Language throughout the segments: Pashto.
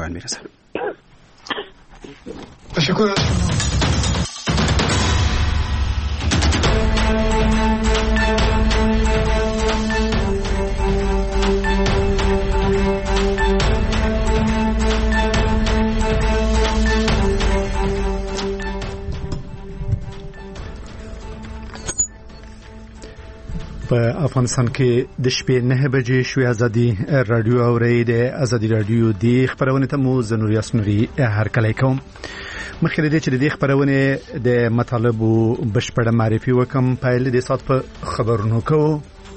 پایان میرسه. تشکر. په افغانستان کې د شپې 9 بجې شوې ازادي رادیو اوري د ازادي رادیو د خبرونه ته مو زنور یاسنوري هر کله کوم. مخکې د دې چې د خبرونه د مطالبو بشپړه معرفي وکم پایل د سات په خبرونو کو.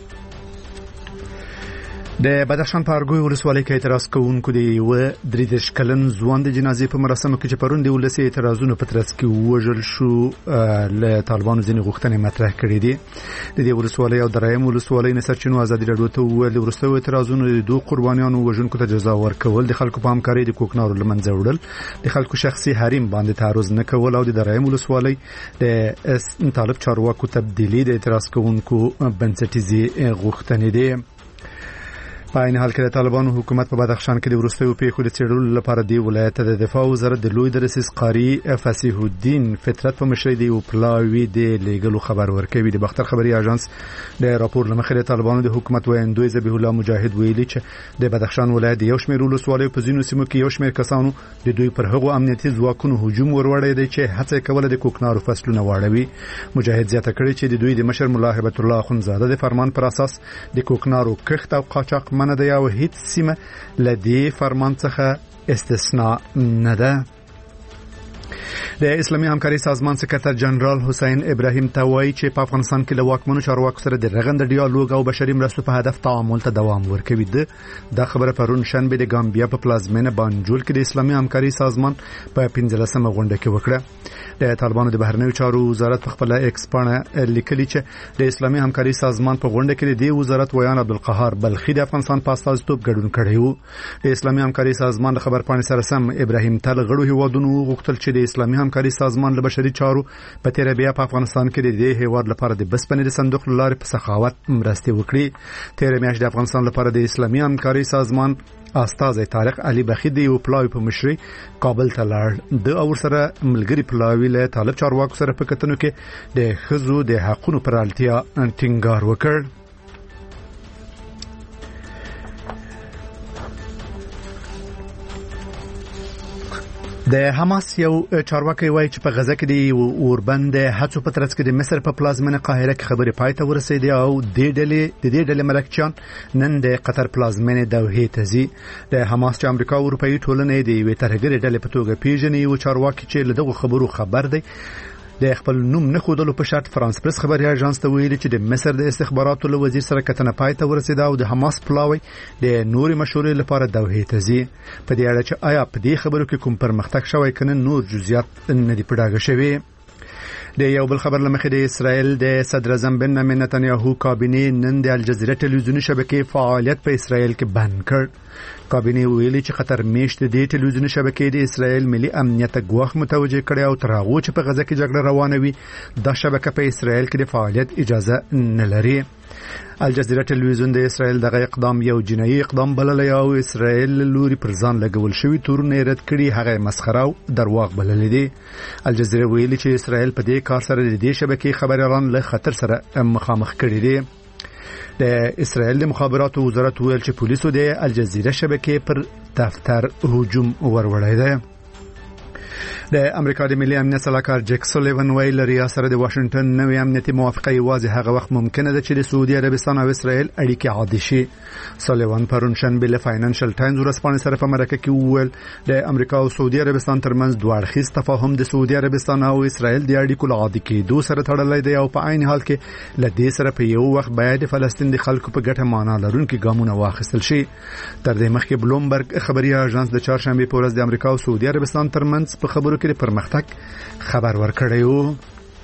د بدخشان په ارګوی ولسوالۍ کې اعتراض کوونکو د یو 3 کلن ځوان د جنازې په مراسمو کې چې پرون د ولسي اعتراضونو په ترڅ کې وژل شو له طالبانو ځینې غوښتنې مطرح کړې دي. د دې ولسوالۍ او دریم ولسوالۍ نسرچینو ازادي رادیو ته ویل ورسته اعتراضونو د دوه قربانیانو وژونکو ته جزا ورکول، د خلکو په همکارۍ د کوکنارو لمنځه وړل، د خلکو شخصي حریم باندې تعرض نه کول او د دریم ولسوالۍ د طالب چارواکو تبدیلی د اعتراض کوونکو بنسټیزي غوښتنې دي. په عین حال کې د طالبانو حکومت په بدخشان کې د ورستیو پیښو د څېړلو لپاره دی ولایت د دفاع وزارت د لوی درسیس قاری فصیح الدین فطرت په مشرۍ دی او پلاوی د لیګلو خبر ورکوي. د بختر خبري اژانس د راپور لمخې د طالبانو د حکومت ویندوی ذبیح الله مجاهد ویلي چې د بدخشان ولایت یو شمېر ولسوالیو په ځینو سیمو کې یو شمېر کسانو د دوی پر هغو امنیتي ځواکونو هجوم وروړی دی چې هڅه کوله د کوکنارو فصلونه واړوي. مجاهد زیاته کړی چې د دوی د مشر ملا هبت الله اخونزاده د فرمان پر اساس د کوکنارو کښت او قاچاق نه دی او هیڅ سیمه لدی فرمان څخه استثناء نه ده. د اسلامي همکاري سازمان سکرټر جنرال حسین ابراهیم توای چې په افغانستان کې له واکمنو چارواکو سره د رغند ډیالوګ او بشري مرستو په هدف تعامل ته دوام ورکوي. د خبره پرون شنبه د ګامبیا په پلازمینه بانجول کې د اسلامي همکاري سازمان په 15مه غونډه کې وکړه. د طالبانو د بهرنیو چارو وزارت په خپل ایکس باندې لیکلي چې د اسلامي همکاري سازمان په غونډه کې د وزارت ویان عبدالقهار بلخی د افغانستان په استازیتوب ګډون کړی و. د اسلامي همکاري سازمان خبر پاڼې سره سم ابراهیم تل غړو هیوادونو غوښتل چې د اسلامي همکاري سازمان له بشري چارو په تیر بیا په افغانستان کې د دې هیواد لپاره د بسپنې صندوق لارې په سخاوت مرستې وکړي. تیر میاشت د افغانستان لپاره د اسلامي همکاري سازمان استازي طارق علي بخي د یو پلاوی په مشرۍ کابل ته لاړ. د اور سره ملګری پلاوی له طالب چارواکو سره په کتنو کې د خزو د حقونو پر اړتیا ټینګار وکړ. د حماس یو چارواکي وایي چې په غزه کې د اوربند هڅو په ترڅ کې د مصر په پلازمینه قاهره کې خبرې پای ته ورسېدې او د دې ډلې ملکچیان نن د قطر پلازمینه دوحې ته ځي. د حماس چې امریکا او اروپאי ټولنې د یوې ترهګرې ډلې په توګه پیژني او چارواکي چې له دغه خبرو خبر دی د خپل نوم نه خودلو په شرط فرانس پریس خبري اژانس ته ویلي چې د مصر د استخباراتو له وزیر سره کتنه پای ته ورسېده او د حماس پلاوی د نوري مشورې لپاره دوحې ته ځي. په دې اړه چې آیا په دې خبرو کې کوم پرمختګ شوی کنه نور جزئیات نه دي پډاګه شوی. د یو بل خبر لمخې د اسرائیل د صدر اعظم بنیامین نتنیاهو کابینه نن د الجزیره ټلویزیوني شبکې فعالیت په اسرائیل کې بند کړ. کابینه ویلي چې خطر میشت د ټلویزیوني شبکې د اسرائیل ملي امنیت ګواښ متوجه کړي او تر هغه چې په غزه کې جګړه روانه وي د شبکې په اسرائیل کې د فعالیت اجازه نه لري. الجزیره ټلویزیون د اسرائیل دغه اقدام یو جنایي اقدام بللی او اسرائیل لوري پر ځان لګول شوی تورونه رد کړي هغه مسخره او درواغ بللی دي. الجزیره ویلي چې اسرائیل په دې کار سره د دې شبکې خبريالان له خطر سره مخامخ کړي دي. د اسرائیل د مخابراتو وزارت ویل چې پولیسو د الجزیره شبکې پر دفتر هجوم وروړی دی. د امریکا د ملي امنیت صلاحکار جک سولیوان ویل لري سره د واشنگټن نوې امنیتي موافقه یوازې هغه وخت ممکنه ده چې د سعودي عربستان او اسرائیل اړیکې عادي شي. سولیوان پرون شنبه له فاینانشل ټایمز ورسپانې سره په مرکه کې وویل د امریکا او سعودي عربستان ترمنځ دوه اړخیز تفاهم د سعودي عربستان او اسرائیل د اړیکو عادي کېدو سره تړلی دی او په عین حال کې له دې سره په یو وخت باید د فلسطین د خلکو په ګټه معنا لرونکي ګامونه واخیستل شي. تر دې مخکې بلومبرګ خبري اژانس د چهارشنبه په ورځ د امریکا او سعودي عربستان ترمنځ په خبرو کې پرمختګ خبر ورکړی و.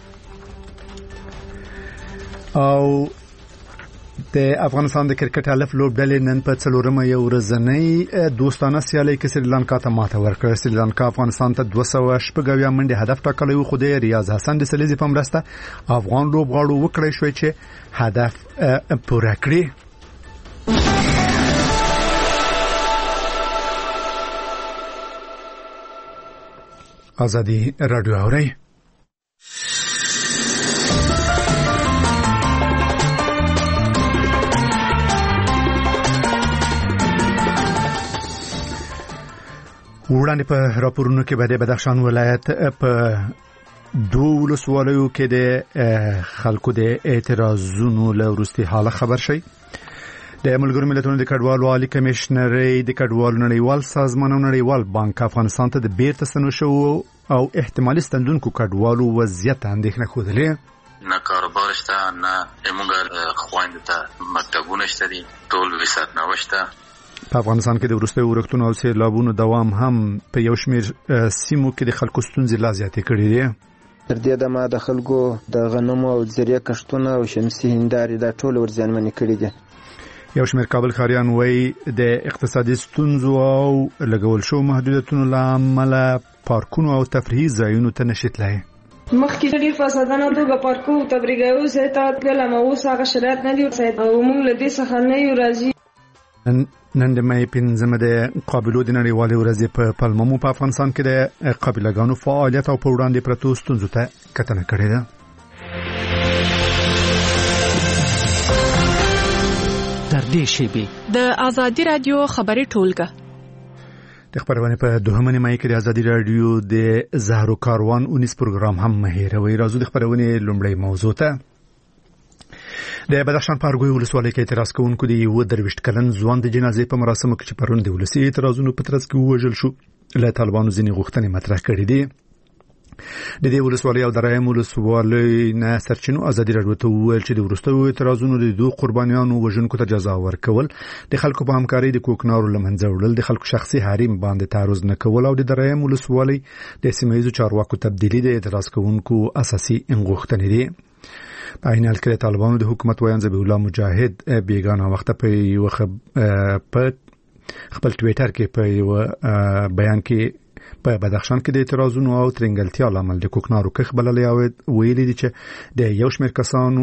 او د افغانستان د کرکټ الف لوبډلې نن په څلورمه یو ورځنۍ دوستانه سیالي کې سریلانکا ته ماته ورکړه. سریلانکا افغانستان ته 280 منډه هدف ټاکلی و خو د ریاض حسن د سلیزي په مرسته افغان لوبغاړو وکړی شوی چې هدف پوره کړي. ازادي رادیو اوري. وړاندې په راپورونو کې د بدخشان ولایت په دوه ولسوالیو کې د خلکو د اعتراضونو له وروستي حاله خبر شي. د ملګرو ملتونو د کډوالو عالی کمشنري د کډوالو نړیوال سازمان او نړیوال بانک افغانستان ته د بیرته ستنو شو او احتمالي ستندونکو کډوالو وضعیت اندېښنه خوده. نه کاروبار شته، نه موږ خويند ته مکتبونه شته دي، ټول وسات نه وشته. په افغانستان کې د وروستي ورښتونو او سیلابونو دوام هم په یو شمېر سیمو کې د خلکو ستونزې لا زیاتې کړې دي. تر دې دمه د خلکو د غنمو او زریع کښتونه او شمسي هندارې د ټول ورزیانمنې کړې دي. یو شمېر کابل ښاریان وایي د اقتصادي ستونزو او لګول شو محدودیتونو له امله پارکونو او تفریحي ځایونو ته نشي تللی. مخکې ډېر فسادانه توګه پارکو او تفریحي ځای ته تلل، اوس هغه شرایط نه دي او موږ له دې څخه نه یو راضي. نن د مې 15 د قابلو د نړیوالې ورځې په پلممو په افغانستان کې د قابلګانو فعالیت او په وړاندې پرتو ستونزو ته کتنه کړې ده. تر دې شیبې د ازادي رادیو خبري ټولګه د خبرونه په دوهمه نیمه کې د ازادي رادیو د زهرو کاروان 19 پروګرام هم مهیروي. راځو د خبرونه لومړی موضوع ته. د بدخشان په ارګوی ولسوالۍ کې اعتراض کوونکو د 23 کلن ځوان د جنازې په مراسمو کې چې پرون د ولسي اعتراضونو په ترڅ کې وژل شو له طالبانو ځینې غوښتنې مطرح کړې دي. د دې ولسوالۍ او درایم ولسوالۍ نه سرچینو ازادي رادیو ته وویل چې د وروستیو اعتراضونو د دوه قربانیانو وژونکو ته جزا ورکول، د خلکو په همکاري د کوکنارو لمنځه وړل، د خلکو شخصي حریم باندې تعرض نه کول او د درایم ولسوالۍ د سیمه‌ییزو چارواکو تبدیلی د اعتراض کوونکو اساسي غوښتنې دي. په عین حال کې طالبانو د حکومت ویان ذبیح الله مجاهد بیگانه وخت په خپل ټویټر کې په یو بیان کې په بدخشان کې د اعتراضونو او ترنګلتیا لامل د کوکنارو کخ بللې او ویلي دي چې د یو شمېر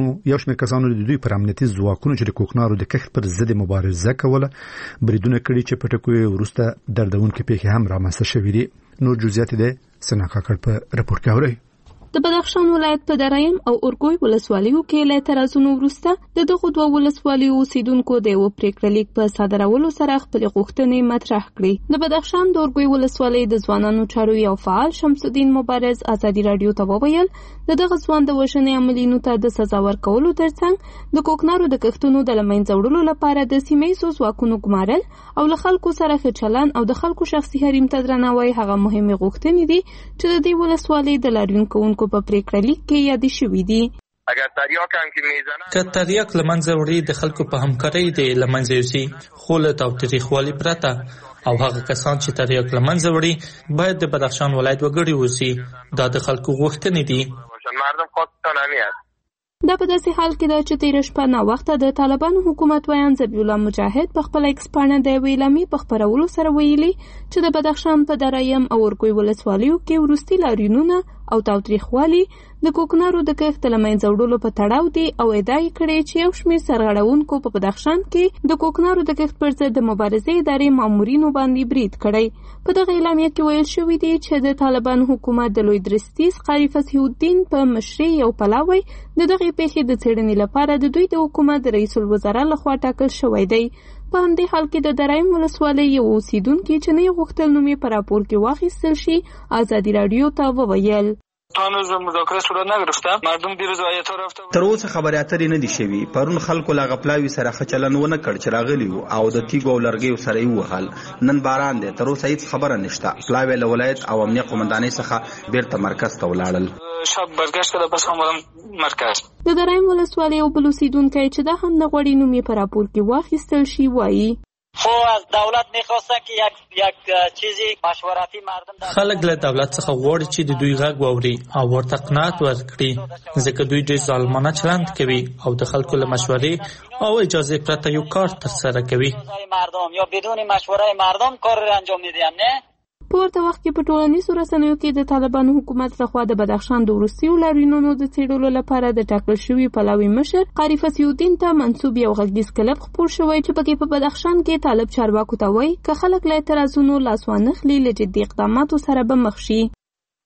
کسانو د دوی پر امنیتي ځواکونو چې د کوکنارو د کخ پر ضد مبارزه کوله بریدونه کړي چې په ټکو وروسته دردونکې پیښې هم رامنځته شوې دي. نور جزئیات د سنا کاکړ په راپور کې اوري. د بدخشان ولایت په درایم او اورګوی ولسوالیو کې له اعتراضونو وروسته دغه دوه ولسوالیو اوسیدونکو د یو پریکړه لیک په صادرولو سره خپل غوښتنې مطرح کړې. د بدخشان د اورګوی ولسوالۍ د ځوانانو چارو یو فعال شمس الدین مبارز ازادي رادیو ته وویل دغه ځوان د وژنې عملیاتو ته د سزا ورکولو ترڅنګ د کوکنارو د کښتونو د لمنځه وړلو لپاره د سیمه‌ییزو ځواکونو ګمارل او له خلکو سره ښه چلند او د خلکو شخصي حریم ته درناوی هغه مهمه غوښتنې دي چې د دې ولسوالۍ د لاریونکو په پریکړه لیک کې یاد شوې دي. اگر تریاک هم که میزنه که تریاک لمنځه وړي د خلکو په همکارۍ د لمنځه یوسي، خو له تاوتریخوالي پرته او هغه کسان چې تریاک لمنځه وړي باید د بدخشان ولایت وګړي اوسي. دا د خلکو غوښتنې دي. مردم خواستان همیت. دا په داسې حال کې ده چې تېره شپه ناوخته د طالبانو حکومت ویان ذبیح الله مجاهد په خپل ایکس پاڼه د یوې اعلامیې په خپرولو سره ویلي چې د بدخشان په درایم او اورګوی ولسوالیو کې وروستي لاریونونه او تاوتریخوالي د کوکنارو د کښت له منځه وړلو په تړاو دي او ادعا یې کړې چې یو شمېر سرغړونکو په بدخشان کې د کوکنارو د کښت پر ضد د مبارزې ادارې مامورینو باندې برید کړی. په دغه اعلامیه کې ویل شوي دي چې د طالبانو حکومت د لوی درستیز قاری فصیح الدین په مشرۍ یو پلاوی د دغې پیښې د څېړنې لپاره د دوی د حکومت رئیس الوزرا لخوا ټاکل شوی دی. په همدې حال کې د درایم ولسوالۍ یو اوسیدونکي چې نه یې غوښتل نوم یې په راپور کې واخیستل شي ازادي رادیو ته وویل هنوز مذاکره صورت نگرفته. مردم دیروز آیت رفته. تر اوسه خبرې اترې نه دي شوي. پرون خلکو لا غپلاوي سره خچلن ونه کړ چې راغلی او د تیګو او لرګیو سره یې وهل. نن باران دی. تر اوسه هیڅ خبره نشته. پلاوي له ولایت او امنیه قومندانۍ څخه بیرته مرکز ته ولاړل. شب برگشت کړه بس هم مرکز. د درایم ولسوالۍ او بل اوسیدونکی چې دا هم نه غواړي نوم یې په راپور کې واخیستل شي وایي خو از دولت میخواستن که یک چیزی مشورتی مردم خلک له دولت څخه غواړي چې د دوی غږ واوري او ورته قناعت ورکړي، ځکه دوی ډېر ظالمانه چلند کوي او د خلکو له مشورې او اجازه پرته یو کار ترسره کوي. مردم یا بدون مشوره مردم کار را انجام میدن. نه په ورته وخت کې په ټولنیزو رسنیو کې د طالبانو حکومت لخوا د بدخشان د وروستیو لاریونونو د څېړلو لپاره د ټاکل شوي پلاوي مشر قاری فصیح الدین ته منسوب یو غږیز کلپ خپور شوی چې پکې په بدخشان کې طالب چارواکو ته وایي که خلک له اعتراضونو لاس وانخلي له جدي اقداماتو سره به مخ شي.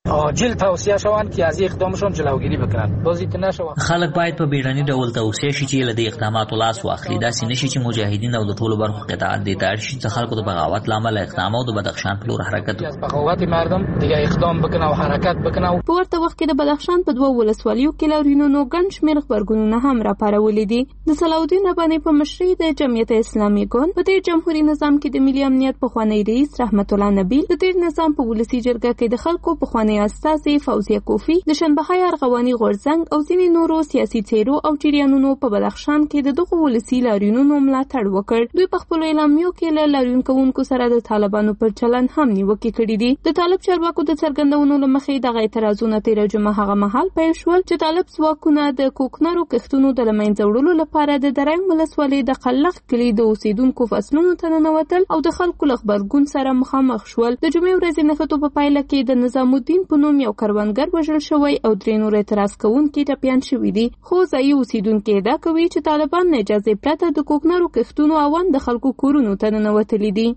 عاجل توصیه شوند که از اقدامشون جلوگیری بکنن. بازیت نشوه. خلک باید په بیړني ډول توصیه شي چې له دې اقداماتو لاس واخلي. داسې نشي چې مجاهدین او د ټولو برخو قطاعت دې ته اړ شي چې خلکو د بغاوت له امله اقدام او د بدخشان په لور حرکت وکړي. بغاوت مردم دیگه اقدام بکنه او حرکت بکنه. په ورته وخت کې د بدخشان په 2 ولسوالیو کې لاریونونو ګڼ شمېر غبرګونونه هم راپارولي دي. د صلاحالدین رباني په مشرۍ د جمعیت اسلامي ګوند په تیر جمهوریت نظام کې د ملي امنیت پخوانی رئیس رحمت الله نبیل د تیر نظام په ولسی جرګه کې د خلکو پخوانی استازي فوزیه کوفی د شنبه‌های ارغواني غورځنګ او ځینې نورو سیاسي څیرو او جریانونو په بدخشان کې د دغه ولسی لاریونونو ملاتړ وکړ. دوی په خپل اعلامیو کې له لاریون کوونکو سره د طالبانو پر چلن هم نیوکې کړې دي. د طالب چارواکو د څرګندونو لمخې دغه اعتراضونه تیر جمعه هغه مهال پیل شول چې طالب ځواکونه د کوکنارو کښتونو د لمنځه وړلو لپاره د درنګ ولسوالۍ د قلق کلي د اوسیدونکو فصلونو ته ننوتل او د خلکو له غبرګون سره مخامخ شول. د جمعې ورځې نښتو په پایله کې د نظام الدین په نوم یو کروندګر وژل شوی او 3 نور اعتراض کوونکي ټپیان شوي دي. خو ځایي اوسیدونکي ادعا کوي چې طالبان نه اجازه پرته د کوکنارو کښتونو اون د خلکو کورونو ته ننوتلي دي.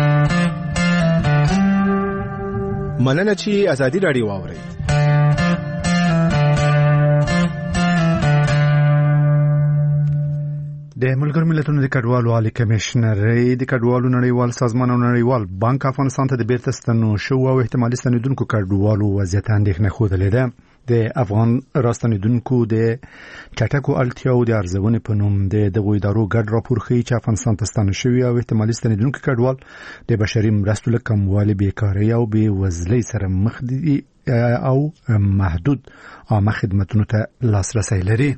مننه چې ازادي راډیو واورئ. د ملګرو ملتونو د کډوالو عالی کمشنرۍ د کډوالو نړیوال سازمان او نړیوال بانک افغانستان ته د بیرته ستنو شو او احتمالي ستنېدونکو کډوالو وضعیت اندېښنه ښودلې ده. د افغان راستنېدونکو د چټکو اړتیاو د ارزونې په نوم د دغو ادارو ګډ راپور ښیي چې افغانستان ته ستانه شوي او احتمالي ستنېدونکي کډوال د بشري مرستو له کموالي، بیکارۍ او بېوزلۍ سره مخ دي او محدود عامه خدمتونو ته لاسرسی لري.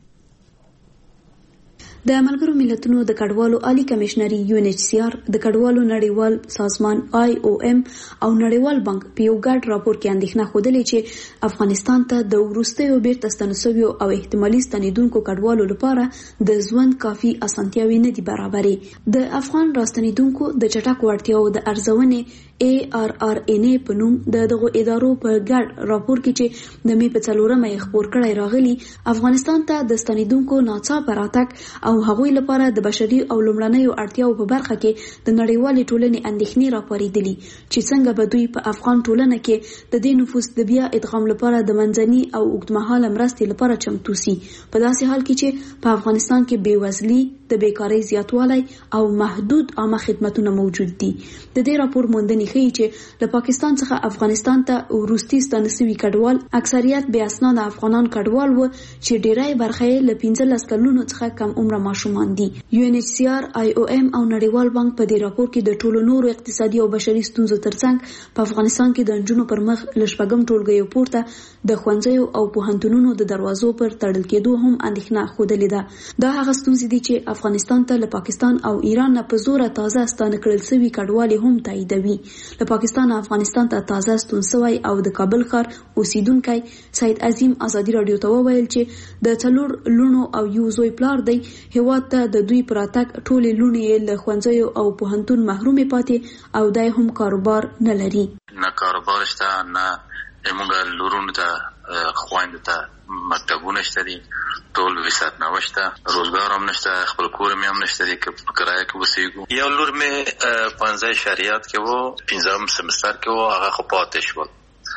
د ملګرو ملتونو د کډوالو عالی کمشنري UNHCR د کډوالو نړیوال سازمان IOM او نړیوال بانک په یو ګډ راپور کې اندېښنه ښودلې چې افغانستان ته د وروستیو بیرته ستنېدونکو او احتمالي ستنېدونکو کډوالو لپاره د ژوند کافي اسانتیاوې نه دي برابرې. د افغان راستنېدونکو د چټکو اړتیاو د ارزونې ARRNA په نوم دغه ادارو په ګډ راپور کې چې د مې په 4 خبر کړی راغلی، افغانستان ته د ستنېدونکو ناڅاپه راتګ او هغوی لپاره د بشري او لومړنیو اړتیاو په برخه کې د نړیوالې ټولنې اندېښنې راپارېدلي چې څنګه به دوی په افغان ټولنه کې د دې نفوس د بیا ادغام لپاره د منځني او اوږدمهاله مرستې لپاره چمتو سي، په داسې حال کې چې په افغانستان کې بېوزلي، د بیکارۍ زیاتوالی او محدود عامه خدمتونه موجود دي. د دې راپور موندنې ښیي چې له پاکستان څخه افغانستان ته وروستي ستانه شوي کډوال اکثریت بې اسناده افغانان کډوال و چې ډیری برخه یې له 15 کلونو څخه کم عمره ماشومان دي. UNHCR، IOM او نړیوال بانک په دې راپور کې د ټولو نورو اقتصادي او بشري ستونزو ترڅنګ په افغانستان کې د نجونو پر مخ له شپږم ټولګیو پورته د ښوونځیو او پوهنتونونو د دروازو پر تړل کېدو هم اندېښنه ښودلې ده. دا هغه ستونزې دي چې افغانستان ته له پاکستان او ایران نه په زوره تازه ستانه کړل شوي کډوالي هم تاییدوي. له پاکستان افغانستان ته تازه ستون شوی او د کابل ښار اوسیدونکی سید عظیم ازادي راډیو ته وویل چې د 4 لونو او یو زوی پلار دی، هیواد ته د دوی پراتګ ټولې لونې له ښوونځیو او پوهنتون محرومې پاتې او دای هم کاروبار نه لري. نه کاروبار شته، نه موږ لورونو ته خویندو ته مکتبونه شته دي، ټول وسات نشته، روزګار هم نشته، خپل کور مې هم نشته دي که په کرایه کې اوسېږو. یو لور مې 15 شریعت کې و، 15 سمستر کې و، هغه خو پاتې شول.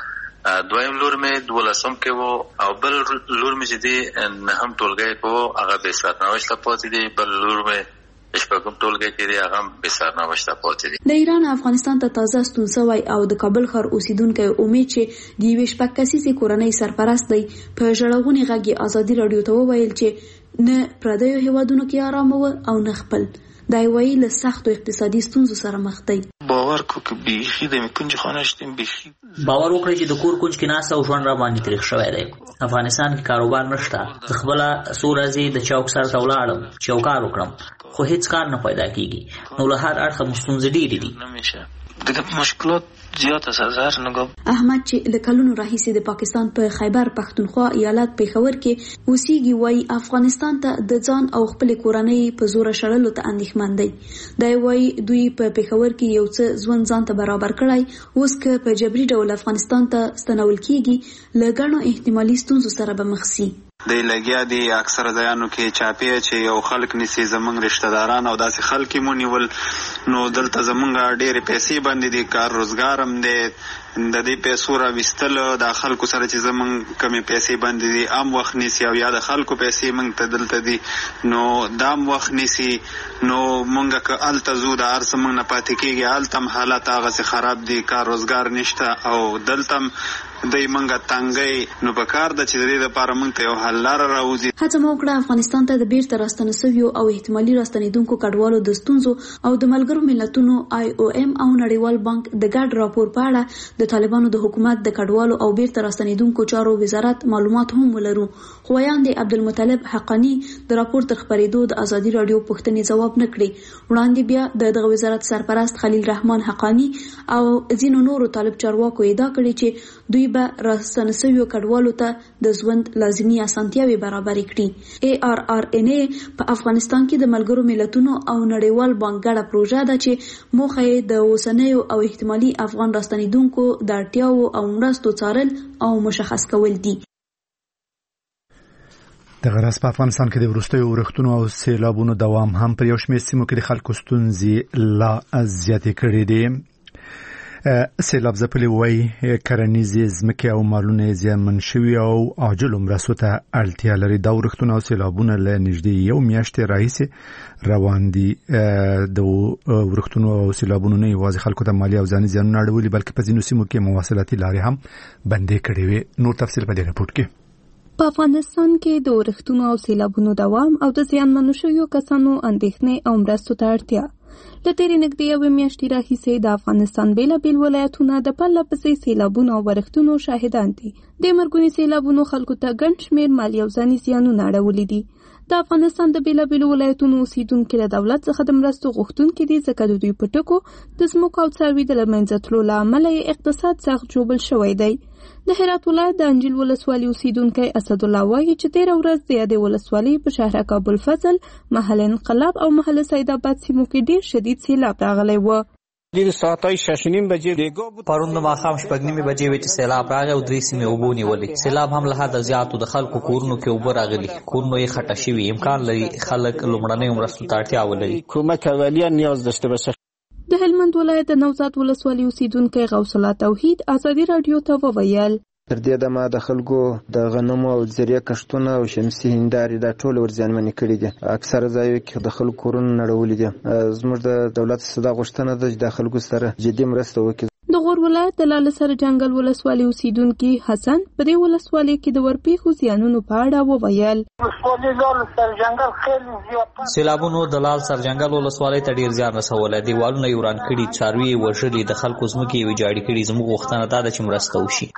دویم لور مې 12 کې و او بل لور مې چې دی 9 ټولګی کې و، هغه بې سرنوشته پاتې دی. بل لور مې شپږم ټولګی کې دی، هغه هم بې سرنوشته پاتې دی. د ایران افغانستان ته تازه ستون شوی او د کابل ښار اوسیدونکی امید چې د یوې 6 کسیزې کورنۍ سرپرست دی په ژړغوني غږ یې ازادي راډیو ته وویل چې نه پردیو هیوادونو کې آرام و او نه خپل. دا وایي له سختو اقتصادي ستونزو سره مخ دی. باور کو که بیخي د کنج خانه شتیم بیخي باور وکړئ چې د کور کنج کې ناسته او ژوند را باندې تریخ شوی دی. افغانستان کې کاروبار نشته. خپله څو ورځې د چوک سر ته ولاړم چې یو کار وکړم خو هیڅ کار نه پیدا کیږي. نو له هر اړخه مو ستونزې ډېرې دي. دغه مشکلات زیاته سزار نګم. احمد چې له کلونو راهیسې د پاکستان په خیبر پختونخوا ایالت پیښور کې اوسېږي وایي افغانستان ته د ځان او خپل کورنۍ په زور شړلو ته اندېښمن دی. دا وایي دوی په پیښور کې یو څه ژوند ځان ته برابر کړی، اوس که په جبري ډول افغانستان ته ستنول کېږي له ګڼو احتمالي ستونزو سره به مخ سي. د لګیا دی اکثر ځایانو کې چاپی چې یو خلک نسی زمونږ رشتہ داران او داسې خلک مونیول، نو دلته زمونږ ډېرې پیسې باندې دي، کار روزګار هم دی، د دې پیسو راوستل د خلکو سره چې زمونږ کمې پیسې باندې دي عام وخت نیسي او یا د خلکو پیسې موږ ته دلته دي نو دام وخت نیسي نو موږ که هلته ځو د هر څه موږ نه پاتې کېږي هلته هم حالات هغسې خراب دي کار روزګار نشته او دلته هم دی منګه تنګي نو په کار د چې د دې لپاره موږ ته یو حل لاره راوځي. هڅه مو وکړه افغانستان ته د بیرته راستنه شویو او احتمالي راستنېدونکو کډوالو د ستونزو او د ملګرو ملتونو IOM او نړیوال بانک د ګډ راپور په اړه د طالبانو د حکومت د کډوالو او بیرته راستنېدونکو چارو وزارت معلومات هم ولرو. خو ویاند عبدالمطلب حقانی د راپور تر خبرېدو د ازادي رادیو پوښتنې ځواب نه کړې. وړاندې بیا دغه وزارت سرپرست خلیل رحمان حقانی او ځینو نورو طالب چارواکو ادعا کړې چې دوی به راستنه شویو کډوالو ته د ژوند لازمي اسانتیاوې برابرې کړي. ARRNA په افغانستان کې د ملګرو ملتونو او نړیوال بانک ګډه پروژه ده چې موخه یې د اوسنیو او احتمالي افغان راستنېدونکو د اړتیاو او مرستو څارل او مشخص کول دي. د غرض په افغانستان کې د وروستیو ورښتونو او سیلابونو دوام هم پر یو شمېر سیمو کې د خلکو ستونزې لا زیاتې کړې دي. سیلاب ځپلي وایي کرنیزې ځمکې او مالونه زیانمن شوي او عاجلو مرستو ته اړتیا لري. دا ورښتونه او سیلابونه له نږدې یو میاشتې راهیسې روان دي. د ورښتونو او سیلابونو نه یوازې خلکو ته مالي او ځاني زیانونه اړولي بلکې په ځینو سیمو کې مواصلاتي لارې هم بندې کړې وې. نور تفصیل په دې راپورټ کې. په افغانستان کې د ورښتونو او سیلابونو دوام او د زیانمنو شویو کسانو اندېښنې او مرستو ته اړتیا. له تېرې نږدې یوې میاشتې راهیسې د افغانستان بېلابېل ولایتونه د پرله پسې سیلابونو او ورښتونو شاهدان دي. د مرګوني سیلابونو خلکو ته ګڼ شمېر مالي او ځاني زیانونه اړولي دي. د افغانستان د بېلابېلو ولایتونو اوسیدونکي له دولت څخه د مرستو غوښتونکي دي ځکه د دوی په ټکو د ځمکو او څاروي د له منځه تلو له امله یې اقتصاد سخت ژوبل شوی دی. د هرات ولایت د انجیل ولسوالۍ اوسیدونکی اسدالله وایي چې تېره ورځ د یادې ولسوالۍ په شهرک ابوالفضل، محل انقلاب او محل سیدآباد سیمو کې ډېر شدید سیلاب راغلی و. ډېر ساعتای 6:30 بجې پرون د ماښام 6:30 بجې وې چې سیلاب راغی او 3 سیمې اوبو نیولې. سیلاب هم له حده زیاتو د خلکو کورونو کې اوبه راغلي، کورونه یې خټه شوي. امکان لري خلک لومړنیو مرستو ته اړتیا ولري. کمک اولیه نیاز داشته باشه. د هلمند ولایت د نوزاد ولسوالۍ اوسیدونکی غوث الله توحید ازادي رادیو ته وویل تر دې دمه د خلکو د غنمو او زریع کښتونه او شمسي هندارې دا ټول ورزیانمنې کړي دي. اکثره ځایو کې د خلکو کورونه نړولي دي. زموږ د دولت څخه غوښتنه ده چې د خلکو سره جدي مرسته وکړي. د غور ولایت د لاله سر جنگل ولسوالۍ اوسیدونکي حسن په دې ولسوالۍ کې د ورپېښو زیانونو په اړه وویل. سیلابونو د لال سر جنگل ولسوالۍ ته ډیر زیان رسولی. دیوالونه یې وران کړي، څاروي یې وژلي، د خلکو ځمکې یې ویجاړې کړي. زموږ غوښتنه دا ده چې مرسته وشي.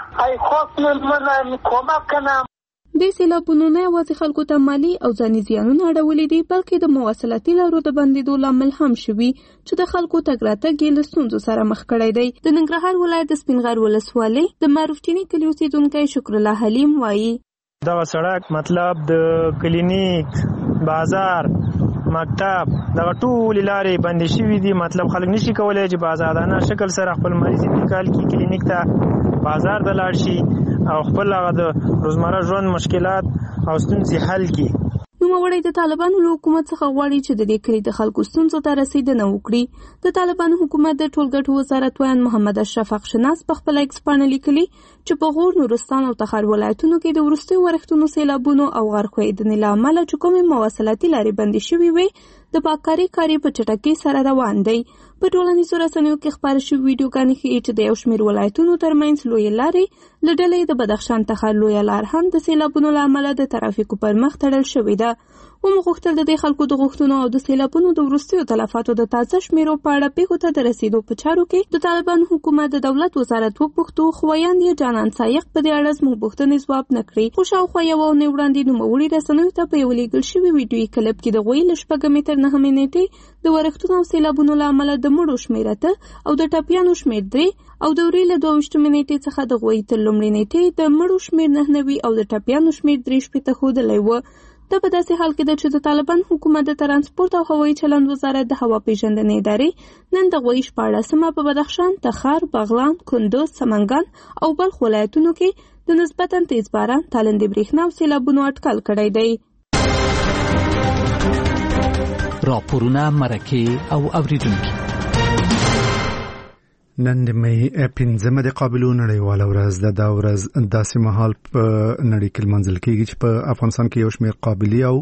د سیلابونو نه یوازې خلکو ته مالي او ځاني زیانونه اړولي دي بلکې د مواصلاتي لارو د بندېدو لامل هم شوي چې د خلکو تګ راتګ یې له ستونزو سره مخ کړی دی. د ننګرهار ولایت د سپین غر ولسوالۍ د معروفچیني کلي اوسیدونکی شکر الله حلیم وایي دغه سړک مطلب د کلینیک، بازار، مکتب دغه ټول لارې بندې شوي دي. مطلب خلک نشي کولی چې په آزادانه شکل سره خپل مریض انتقال کړي، کلینیک ته، بازار ته لاړ شي او خپل هغه د روزمره ژوند مشکلات او ستونزې حل کړي. نوموړی د طالبانو له حکومت څخه غواړي چې د دې کلي د خلکو ستونزو ته رسیدنه وکړي. د طالبانو حکومت د ټولګټو وزارت ویاند محمد اشرف حقشناس په خپله ایکس پاڼه لیکلي چې په غور، نورستان او تخار ولایتونو کې د وروستیو ورښتونو، سیلابونو او غرق ښویدنې له امله چې کومې مواصلاتي لارې بندې شوي وې د پاککارۍ کاري په چټکۍ سره روان دی. په ټولنیزو رسنیو کې خپاره شوي ویډیوګانې ښیي چې د یو شمېر ولایتونو ترمنځ لویې لارې له ډلې د بدخشان تخار لویه لار هم د سیلابونو له امله د ترافیکو پر مخ تړل شوې ده. ومو غوښتل د دې خلکو د غوښتنو او د سیلابونو د وروستیو تلفاتو د تازه شمیرو په اړه پیښو ته د رسیدو په چارو کې د طالبانو حکومت د دولت وزارت وپوښتو، خو ویاند یې جانان سایق په دې اړه زموږ پوښتنې ځواب نه کړې. خو شاوخوا یوه اونۍ وړاندې نوموړي رسنیو ته په یو لیږل شوي ویډیویي کلپ کې د غوی له 6 تر 9 نیټې د ورښتونو او سیلابونو له امله د مړو شمېر 8 او د ټپیانو شمېر 3 او د ورې له 22 نیټې څخه د غوی تر لومړۍ نیټې د مړو شمېر 99 او د ټپیانو شمېر 63 ښودلی و. دا په داسې حال کې ده چې د طالبان حکومت د ترانسپورت او هوایي چلند وزارت د هوا پیژندنې ادارې نن د غوی 14 په بدخشان، تخار، بغلان، کندوز، سمنګان او بلخ ولایتونو کې د نسبتا تیز باران، تالندې برېښنا او سیلابونو اټکل کړی دی. راپورونه، مرکې او اوریدونکي نن د مې 15 د قابلو نړیواله ورځ ده. دا ورځ داسې مهال په نړۍ کې لمانځل کېږي چې په افغانستان کې یو شمېر قابلي او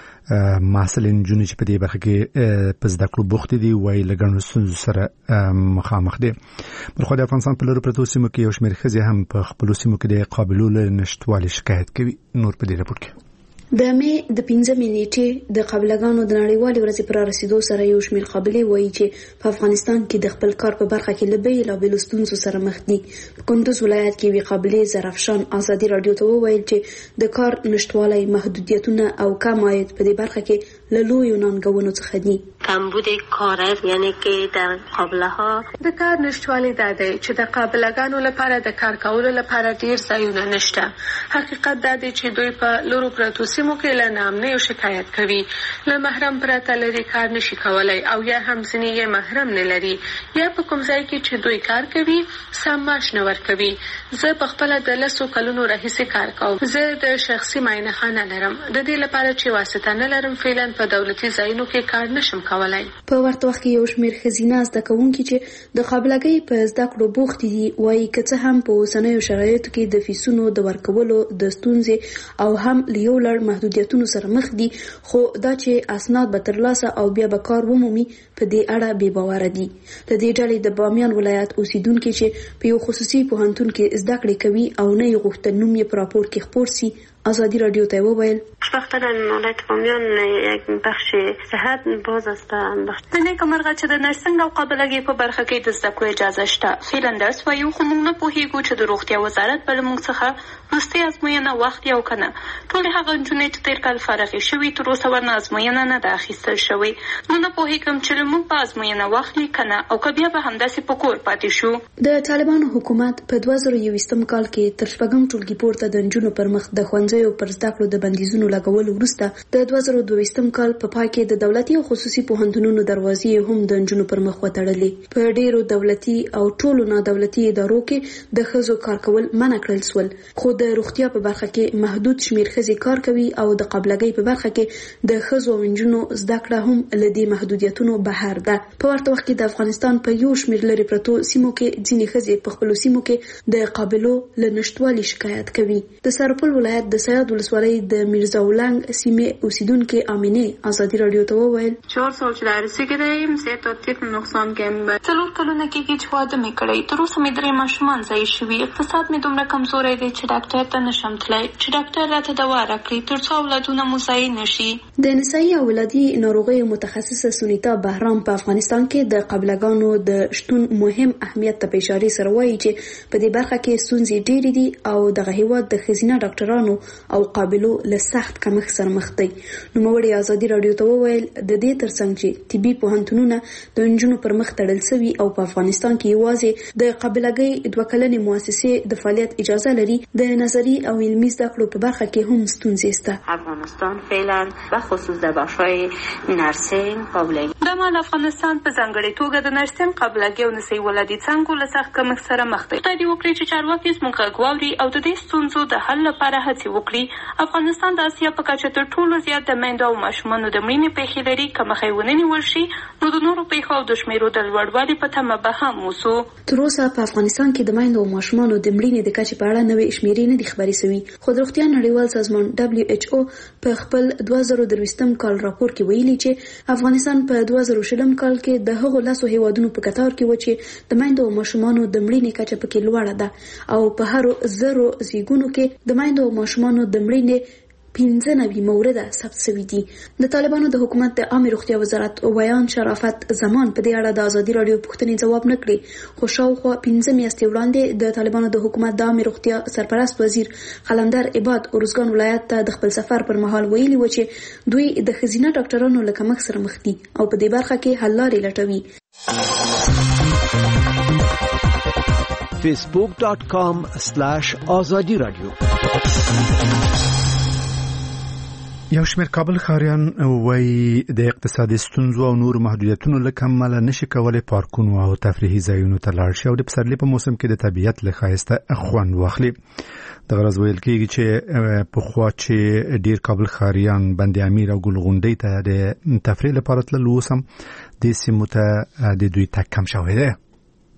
محصلین نجونې چې په دې برخه کې په زده کړو بوختې دي وایي له ګڼو ستونزو سره مخامخ دي. بلخوا د افغانستان په لرو پرتو سیمو کې یو شمېر ښځې هم په خپلو سیمو کې د قابلو له نشتوالي شکایت کوي. نور په دې راپور کې د مې د 15 نیټې د قابلګانو د نړیوالې ورځې پر رسیدو سره یو شمېر قابلې وایي چې په افغانستان کې د خپل کار په برخه کې له بېلابېلو ستونزو سره مخ دي. په کندوز ولایت کې یوې قابلې زرافشان ازادي راډیو ته وویل چې د کار نشتوالی، محدودیتونه او کم عاید په دې برخه کې له لویو ننګونو څخه دي. کمبود کارگر یعنی که در قابله ها د کار نشتوالی دا دی چې د قابلګانو لپاره د کار کولو لپاره ډیر ځایونه نشته. حقیقت دا دی چې دوی په لورو پرتو سیمو کې له ناامنۍ شکایت کوي. له محرم پرته لري کار نشي کولای او یا هم ځینې یې محرم نه لري یا په کوم ځای کې چې دوی کار کوي سم معاش نه ورکوي. زه په خپله د 10 کلونو راهیسې کار کوم. زه د شخصي معاینه خانه لرم. د دې لپاره چې واسطه نه لرم فعلا په دولتي ځایونو کې کار نشم کولای. په ورته وخت کې یو شمېر ښځینه زده کوونکي چې د قابلګۍ په زده کړو بوختې دي وایي که څه هم په اوسنیو شرایطو کې د فیسونو د ورکولو د ستونزې او هم له یو لړ محدودیتونو سره مخ دي، خو دا چې اسناد به ترلاسه او بیا به کار ومومي په دې اړه بې باوره دي. د دې ډلې د بامیان ولایت اوسیدونکي چې په یو خصوصي پوهنتون کې زده کړې کوي او نه یې غوښتل نوم یې په راپور کې خپور سي، ازادی رادیو ته وویل خوشبختانه ولایت بامیان یک بخش صحت باز است. د نیکه مرغه چې د نرسنګ او قابلګۍ په برخه کې د زده کړو اجازه شته. فعلا درس وایو خو موږ نه پوهیږو چې د روغتیا وزارت به له موږ څخه وروستۍ ازموینه وخت یو کنه. ټول هغه نجونې چې تېر کال فارغې شوي تر اوسه ورنه ازموینه نه ده اخیستل شوې. نو نه پوهیږم چې له موږ به ازموینه واخلي کنه او که بیا به همداسې په کور پاتې شو. د طالبانو حکومت په 2021 کال کې تر شپږم ټولګي پورته د نجونو پر مخ د ښوونځیو پر زده کړو د بندیزونو لګولو وروسته د 2022 کال په پای کې د دولتي او خصوصي پوهنتونونو دروازې هم د نجونو پر مخ وتړلې. په ډیرو دولتي او ټولو نادولتي ادارو کې د ښځو کار کول منع کړل سول، خو د روغتیا په برخه کې محدود شمیر ښځې کار کوي او د قابلګۍ په برخه کې د ښځو او نجونو زده کړه هم له دې محدودیتونو بهر ده. په ورته وخت کې د افغانستان په یو شمیر لري پرتو سیمو کې ځینې ښځې په خپلو سیمو کې د قابلو له نشتوالي شکایت کوي. د سرپل ولایت د سیاد ولسوالۍ د میرزا ولنګ سیمې اوسیدونکو امینه ازادي رادیو ته وویل 4 سال چې درس کړم زه ته تک نقصان کم به څلور کلونه کې چې واده مې کړی تر اوسه مې درې ماشومان ځای شوي. اقتصاد مې دومره کمزوری دی چې ډاکټر ته نشم تللی چې ډاکټر راته دوا راکړي تر څو اولادونه مو ضایع نشي. د نسایي او ولادي ناروغیو متخصصه سونیتا بهرام په افغانستان کې د قابلګانو د شتون مهم اهمیت ته په اشاره سره وایي چې په دې برخه کې ستونزې ډېرې دي او دغه هیواد د ښځینه ډاکټرانو او قابلو له سخت کمښت سره مخ دی. نوموړي ازادي رادیو ته وویل د دې ترڅنګ چې طبي پوهنتونونه د نجونو پر مخ تړل شوي او په افغانستان کې یوازې د قابلګۍ 2 کلنې مؤسسې د فعالیت اجازه لري، د نظري او علمي زده کړو په برخه کې هم ستونزې شته. افغانستان فعلا بخصوص د بخشای نرسینګ قابلګۍ د مال افغانستان په ځانګړي توګه د نرسینګ قابلګۍ او نسایي ولادي څانګو له سخت کمښت سره مخ دی. خدای دې وکړي چې چارواکي زموږ غږ واوري او د دې ستونزو د حل لپاره هڅې وکړي. افغانستان د اسیا په کچه تر ټولو زیات د میندو او ماشومانو د مړینې پیښې لري. که مخه یې ونه نیول شي نو د نورو پیښو او د شمیرو د لوړوالي په تمه به هم اوسو. تر اوسه په افغانستان کې د میندو او ماشومانو د مړینې د کچې په اړه نوې شمیرې نه دي خبرې شوي، خو د روغتیا نړیوال سازمان WHO په خپل 2023 کال راپور کې ویلي چې افغانستان په 2020 کال کې د هغو 10 هیوادونو په کتار کې و چې د میندو او ماشومانو د مړینې کچه پکې لوړه ده او په هر 1000 زیږونو کې د میندو او ماشومانو د مړینې 95 مورده ثبت شوي دي. د طالبانو د حکومت د عامه روغتیا وزارت ویان شرافت زمان په دې اړه د ازادي رادیو پوښتنې ځواب نه کړي، خو شاوخوا 15 میاشتې وړاندې د طالبانو د حکومت د عامه روغتیا سرپرست وزیر قلندر عباد ارزګان ولایت ته د خپل سفر پر مهال ویلي و چې دوی د ښځینه ډاکټرانو له کمښت سره مخ دي او په دې برخه کې حل لارې لټوي. facebook.com/azadi radio یو شمېر کابل ښاریان وایي د اقتصادي ستونزو او نور محدودیتونو له کماله نشي کولای پارکونو او تفریحي ځایونو ته لاړ شي او د پسرلي په موسم کې د طبیعت له ښایسته خوند واخلي. دغه ورځ ویل کېږي چې پخوا چې ډېر کابل ښاریان بند امیر او ګلغونډۍ ته د تفریح لپاره تلل، اوس هم دې سیمو ته د دوی تګ کم شوی دی.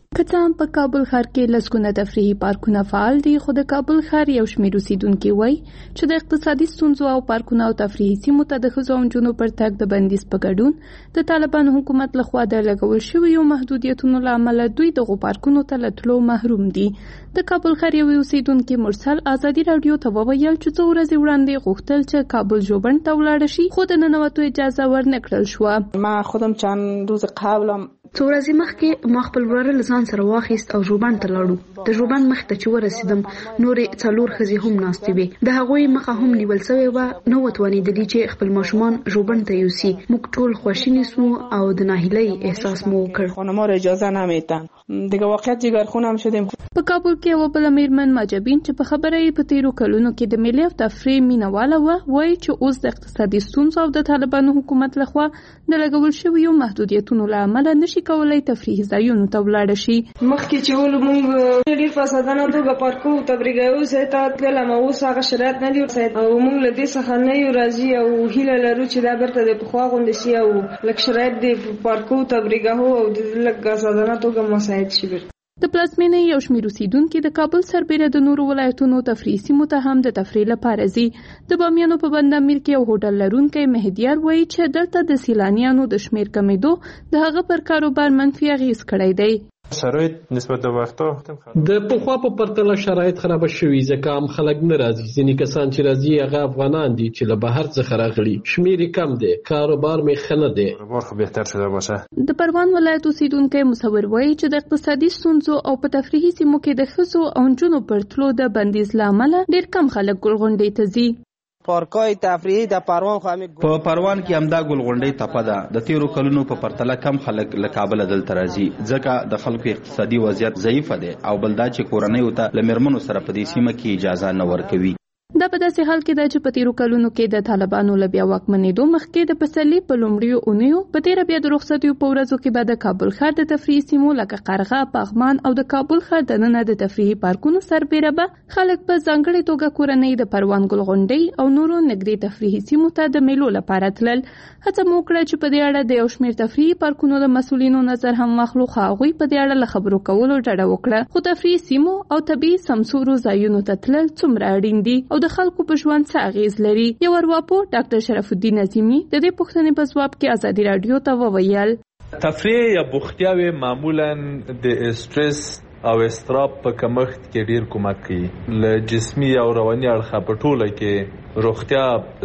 که څه هم په کابل ښار کې لسګونه تفریحي پارکونه فعال دي، خو د کابل ښار یو شمېر اوسیدونکي وایي چې د اقتصادي ستونزو او پارکونو او تفریحي سیمو ته د ښځو او نجونو پر تګ د بندیز په ګډون د طالبانو حکومت لخوا د لګول شویو محدودیتونو له امله دوی دغو پارکونو ته له تلو محروم دي. د کابل ښار یو اوسیدونکي مرسل ازادي راډیو ته وویل چې څو ورځې وړاندې غوښتل چې کابل ژوبڼ ته ولاړ شي، خو د ننوتو اجازه ورنه کړل شوه. ما خودم چند روز قبل څو ورځې مخکې ما خپل وراره له ځان سره واخیست او ژوبڼ ته لاړو. د ژوبڼ مخ ته چې ورسېدم نورې څلور ښځې هم ناستې وې. د هغوی مخه هم نیول سوې وه. نه وتوانېدلي چې خپل ماشومان ژوبڼ ته یوسي. موږ ټول خواشیني سو او د ناهیلۍ احساس مو وکړ. خانم‌ها را اجازه نمیدن. دیگه واقعیت جگرخون هم شدیم. په کابل کې یوه بله میرمن ماجبین چې په خبره یې په تیرو کلونو کې د ملي او تفریح مینهواله وه، وایي چې اوس د اقتصادي ستونزو او د طالبانو حکومت لخوا د لګول شویو محدودیتونو له امله نشي کولی تفریحي ځایونو ته ولاړه شي. مخکې چې ولو موږ ډېر فسادانه توګه پارکو او تفریحي ځای ته تللم، اوس هغه شرایط نه دي او موږ له دې څخه نه یو راضي او هیله لرو چې دا بیرته د پخوا غوندې شي او لږ شرایط د پارکو تفریحي او د لږ آزادانه توګه مساعد شي. د پلازمینې یو شمېر اوسیدونکي د کابل سربیره د نورو ولایتونو تفریحي سیمو ته هم د تفریح لپاره ځي. د بامیانو په بند امیر کې یو هوټل لرونکی مهدیار وایي چې دلته د سیلانیانو د شمېر کمیدو د هغه پر کاروبار منفي اغېز کړی دی. شرایط نسبت د وختو د پخوا په پرتله شرایط خراب شوي، ځکه هم خلک نه راځي. ځینې کسان چې راځي هغه افغانان دي چې له بهر څخه راغلي. شمیر کم دی، کاروبار مې ښه نه دی. کاروبار خو بهتر شوی باشه. د پروان ولایت اوسیدونکی مصور وایي چې د اقتصادي ستونزو او په تفریحي سیمو کې د ښځو او نجونو پر تلو د بندیز له امله ډېر کم خلک ګلغونډۍ ته ځي. پارکای تفریحي د پروان خو په پروان کې همدا ګلغونډۍ تپه ده. د تیرو کلونو په پرتله کم خلک له کابل دلته راځي، ځکه د خلکو اقتصادي وضعیت ضعیفه دی او بل دا چې کورنۍ ته له میرمنو سره په دې سیمه کې اجازه نه ورکوي. دا په داسې حال کې ده چې په تیرو کلونو کې د طالبانو له بیا واکمنېدو مخکې د پسرلي په لومړیو اونیو په تیره بیا د رخصتیو په ورځو کې به د کابل ښار د تفریحي سیمو لکه قرغه، پغمان او د کابل ښار دننه د تفریحي پارکونو سربیره به خلک په ځانګړې توګه کورنۍ د پروان ګلغونډۍ او نورو نږدې تفریحي سیمو ته د میلو لپاره تلل. هڅه مو وکړه چې په دې اړه د یو شمېر تفریحي پارکونو د مسؤلینو نظر هم واخلو، خو هغوی په دې اړه له خبرو کولو ډډه وکړه. خو تفریحي سیمو او طبیعي سمسورو ځایونو ته تلل څومره اړین دي او د خلکو په ژوند څه اغیز لري؟ یو ارواپوه ډاکټر شرف الدین عظیمی د دې پوښتنې په ځواب کې ازادي راډیو ته وویل تفریح یا بوختیاوي معمولا د استرس او استراب په کمښت کې ډیر کومک کوي. له جسمي او رواني اړخه په ټوله کې روغتیا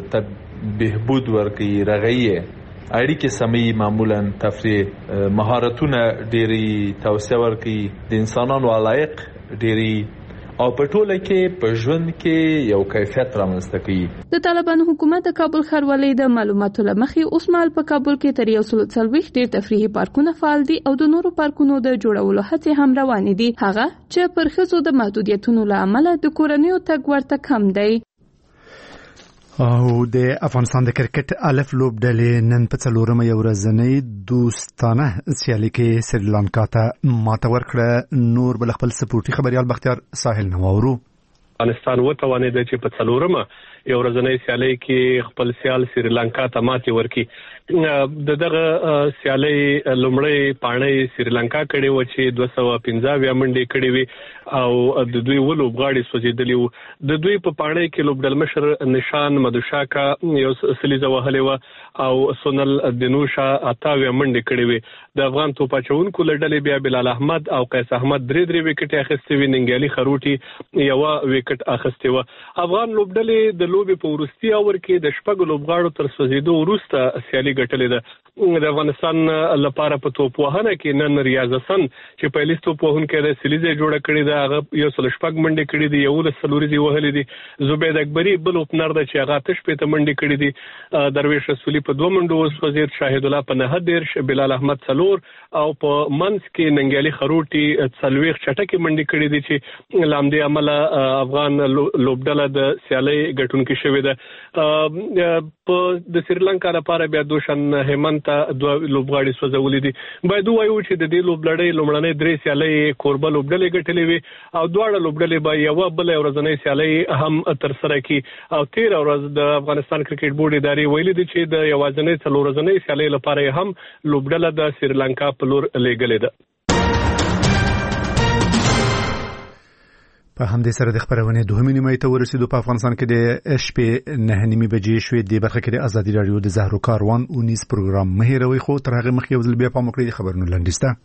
ته بهبود ورکوي، رغوي اړیکې سمي، معمولا تفریح مهارتونه ډیری توسعه ورکوي، د انسانانو علایق ډیری او په ټوله کې په ژوند کې یو کیفیت رامنځته کوي. د طالبانو حکومت د کابل ښاروالۍ د معلوماتو له مخې اوس مهال په کابل کې تر 140 ډېر تفریحي پارکونه فعال دي او د نورو پارکونو د جوړولو هڅې هم روانې دي، هغه چې پر ښځو د محدودیتونو له امله د کورنیو تګ ورته کم دی. او د افغانستان د کرکټ الف لوبډلې نن په څلورمه یو ورځنۍ دوستانه سیالي کې سریلانکا ته ماته ورکړه. نور بل خپل سپورټي خبريال بختیار ساحل نواورو. افغانستان وتوانید چې په څلورمه یو ورځنۍ سیالي کې خپل سیال سریلانکا ته ماته ورکړي. دغه سیالي لومړی پاڼۍ سریلانکا کړي و چې 215 منډې کړي وي او د دوی ولوبغاړي سوځیدلی وو. د دوی په پاڼۍ کې لوبډل مشر نشان مدوشاکا یو سلیزه وهلې و او سونل دنوشا 28 منډې کړي وي. د افغان توپاچونکو لړډلې بیا بلال احمد او قیس احمد درې وکټ اخیستي وي. ننګیالي خروټي یو وکټ اخیستي و. افغان لوبډلې د لوبې په وروستي اور کې د شپږ لوبغاړو تر سوځیدو وروسته سیالي ګټلې ده. د افغانستان لپاره په توپ وهنه کې نن ریاض حسن چې په لیست توپ وهونکی د سلیزه جوړه کړې ده، هغه یو سل شپږ منډې کړې دي، یو د سلوريزي وهلې دي. زبید اکبري بل اوپنر ده چې هغه تش په منډې کړې دي. درویش رسولي په 2 منډو، وزیر شاهد الله په 9 بلال احمد څلور او په منځ کې ننګیالي خروټي څلويخ چټکي منډې کړې دي چې لامدې عمله افغان لوبډله د سیالي ګټونکي شوې ده. په د سریلانکا لپاره بیا دوشن هیمنت دوه لوبغاړي سوځولې دي. باید وایو چې د دې لوبلړۍ لومړنۍ درې سیالۍ کوربه لوبډلې ګټلې وي او دواړه لوبډلې به یو بل ورځنۍ سیالۍ هم تر سره کړي. او 13 ورځ د افغانستان کرکټ بورډ ادارې ویلي دي چې د یوازینۍ څلور ورځنۍ سیالۍ لپاره هم لوبډله د سریلانکا په لور لېږلې ده. په همدې سره د خبرونې دوهمې نیمې ته ورسېدو. په افغانستان کې د شپې 9:30 بجې شوې. د برخه کې د ازادي رادیو د زهرو کاروان 19 پروګرام مهیروي، خو تر هغه مخکې یو ځل بیا پام وکړئ د خبرونو لنډیسته.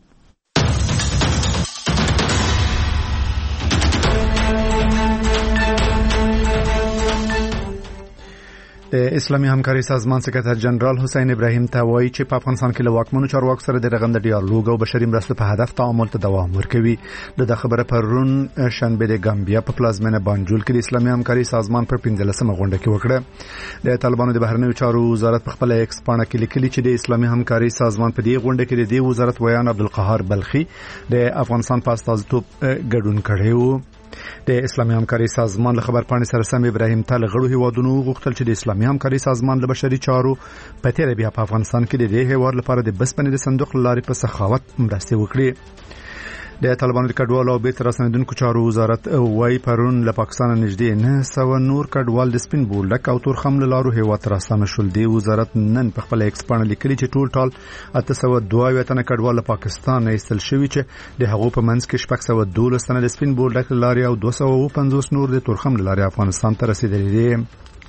د اسلامي همکاري سازمان سکرټر جنرال حسین ابراهیم ته وایي چې په افغانستان کې له واکمنو چارواکو سره د رغنده ډیالوګ او بشري مرستو په هدف تعامل ته دوام ورکوي. د خبره پرون شنبه د ګامبیا په پلازمینه بانجول کې د اسلامي همکاري سازمان پر 15مه غونډه کې وکړه. د طالبانو د بهرنیو چارو وزارت په خپل ایکس پاڼه کې لیکلي چې د اسلامي همکاري سازمان په دې غونډه کې د دې وزارت ویان عبدالقهار بلخي د افغانستان په استازیتوب ګډون کړی و. د اسلامي همکاري سازمان له خبر پاڼې سره سم ابراهیم تل غړو هیوادونو غوښتل چې د اسلامي همکاري سازمان له بشري چارو په تیر بیا په افغانستان کې د دې هیواد لپاره د بسپنې د صندوق لارې په سخاوت مرسته وکړي. د طالبانو د کډوالو او بیرته راستنیدونکو چارو وزارت وايي پرون له پاکستان نږدې 900 نور کډوال د سپین بولډک او تورخم له لارو هیواد راستانه شول. د وزارت نن په خپل ایکس پاڼه لیکلي چې ټول ټال 802 تنه کډوال له پاکستان ایستل شوي چې د هغو په منځ کې 612 تنه د سپین بولډک لارې او 250 نور د تورخم لارې افغانستان ته رسیدلي دي.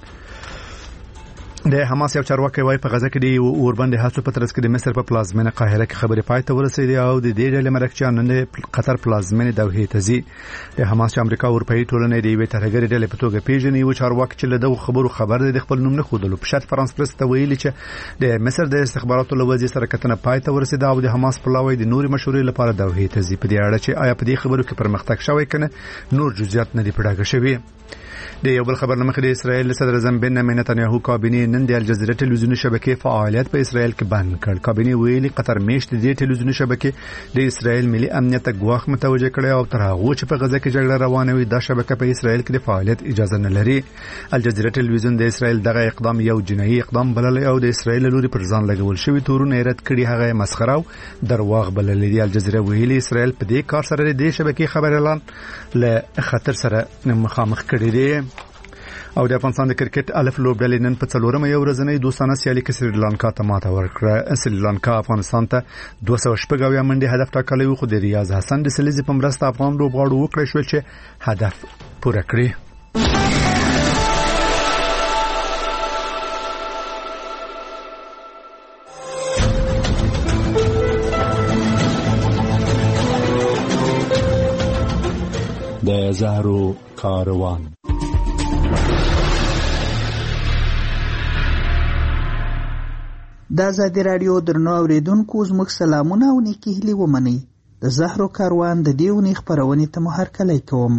د حماس یو چارواکي وايي په غزه کې د اوربند هڅو په ترڅ کې د مصر په پلازمینه قاهره کې خبرې پای ته ورسېدې او د دې ډلې مرکچیان نن د قطر پلازمینه دوحې ته ځي. د حماس چې امریکا او اروپאי ټولنې د یوې ترهګرې ډلې په توګه پیژني او چارواکي چې له دغه خبرو خبر دی د خپل نوم نه خودلو په شرط فرانس پرس ته ویلي چې د مصر د استخباراتو له وزیر سره کتنه پای ته ورسېده او د حماس پلاوی د نوري مشورې لپاره دوحې ته ځي. په دې اړه چې آیا په دې خبرو کې پرمختګ شوی کنه نور جزئیات نه دي پړاګه شوی. د یو بل خبر لمخې د اسرائیل صدر اعظم بنیامین نتنیاهو کابینه نن د الجزیره ټلویزیوني شبکې فعالیت په اسرائیل کې بند کړ. کابینه ویلي قطر میشت د ټلویزیوني شبکې د اسرائیل ملي امنیت ته ګواښ متوجه کړي او تر هغه چې په غزه کې جګړه روانه وي دا شبکه په اسرائیل کې د فعالیت اجازه نه لري. الجزیره ټلویزیون د اسرائیل دغه اقدام یو جنایي اقدام بللی او د اسرائیل لوري پر ځان لګول شوی تورونه رد کړي هغه مسخره او درواغ بللی دي. الجزیره ویلي اسرائیل په دې کار سره د شبکې خبر اعلان له خطر سره مخامخ کړي دي. او د افغانستان د کرکټ الف لوبډلې نن په 4مه یو ورځنۍ دوستانه سیالي کې سریلانکا ته ماته ورکړه. سریلانکا افغانستان ته 280 منډي هدف ټاکلی و خو د ریاض حسن د سلیزي په مرسته افغان لوبغاړو وکړی شو چې هدف پوره کړي. د زهرو کاروان د ازادي رادیو درنو اوریدونکو زموږ سلامونه او نیکی هیلې ومنئ. د زهرو کاروان د دې اونۍ خپرونې ته مو هرکلی کوم.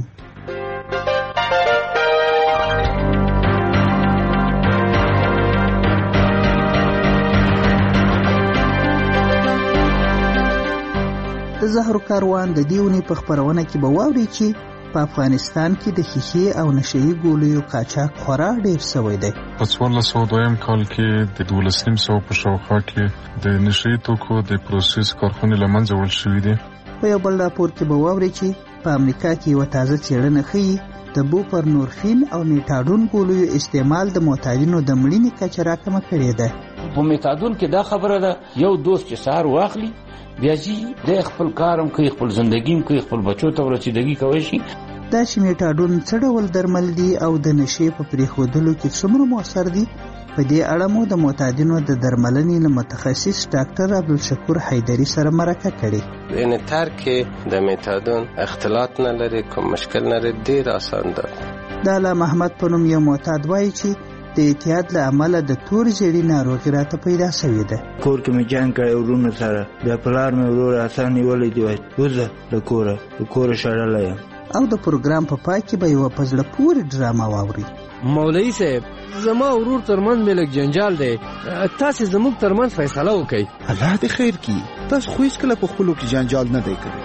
د زهرو کاروان د دې اونۍ په خپرونه کې به واورئ چې په افغانستان کې د ښیښې او نشهیي ګولیو قاچاق خورا ډیر شوی دی. په 1402 کال کې د 1200 په شاوخوا کې د نشهیي توکو د پروسس کارخونې له منځه وړل شوي دي. په یو بل راپور کې به واورئ چې په امریکا کې یوه تازه څېړنه ښیي د بوپرنورفین او میټاډون ګولیو استعمال د معتادینو د مړینې کچه راکمه کړې ده. په میټاډون کې دا خبره ده یو دوست چې سهار واخلي بیا ځي د خپل کارم کوي خپل زندګیم کوي خپل بچو ته ورسیدګي کوي شي. دا چې میټاډون څه ډول درمل دي او د نشې په پرېښودلو کې څومره مؤثر دي په دې اړه مو د معتادینو د درملنې له متخصص ډاکټر عبدالشکور حیدري سره مرکه کړې. ان ترک د میټاډون اختلاط نه لري کوم مشکل نه لري ډیر آسان ده. د علامه احمد په نوم یو معتاد وایي چې د اعتیاد له امله د تور ژیړي ناروغي راته پیدا شوې ده. کور کې مې جنګ کړی ورونو سره بیا پلار مې ورور اسان نیولی دی وایي وځه له کوره شړلی یم. او د پروګرام په پای کې به یوه په زړه پورې ډرامه واورئ. مولوي صاحب زما ورور ترمنځ مې لږ جنجال دی تاسې زموږ ترمنځ فیصله وکئ. الله دې خیر کړي تاسو خو هېڅکله په خپلو کې جنجال نه دی کړی.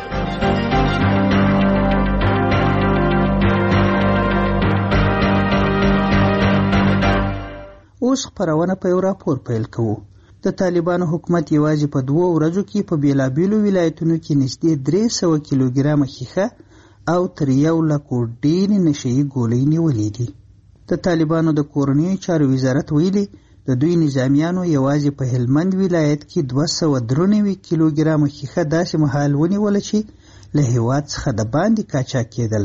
اوس خپرونه په یو راپور پیل کوو. د طالبانو حکومت یوازې په 2 ورځو کې په بیلابیلو ولایتونو کې نږدې 300 کیلوګرامه ښیښه او تر 1 لک ډېرې نشهیي ګولۍ نیولې دي. د طالبانو د کورنیو چارو وزارت ویلي د دوی نظامیانو یوازې په هلمند ولایت کې 293 کیلوګرامه ښیښه داسې مهال ونیوله چې له هېواد څخه د باندې قاچاق کېدله.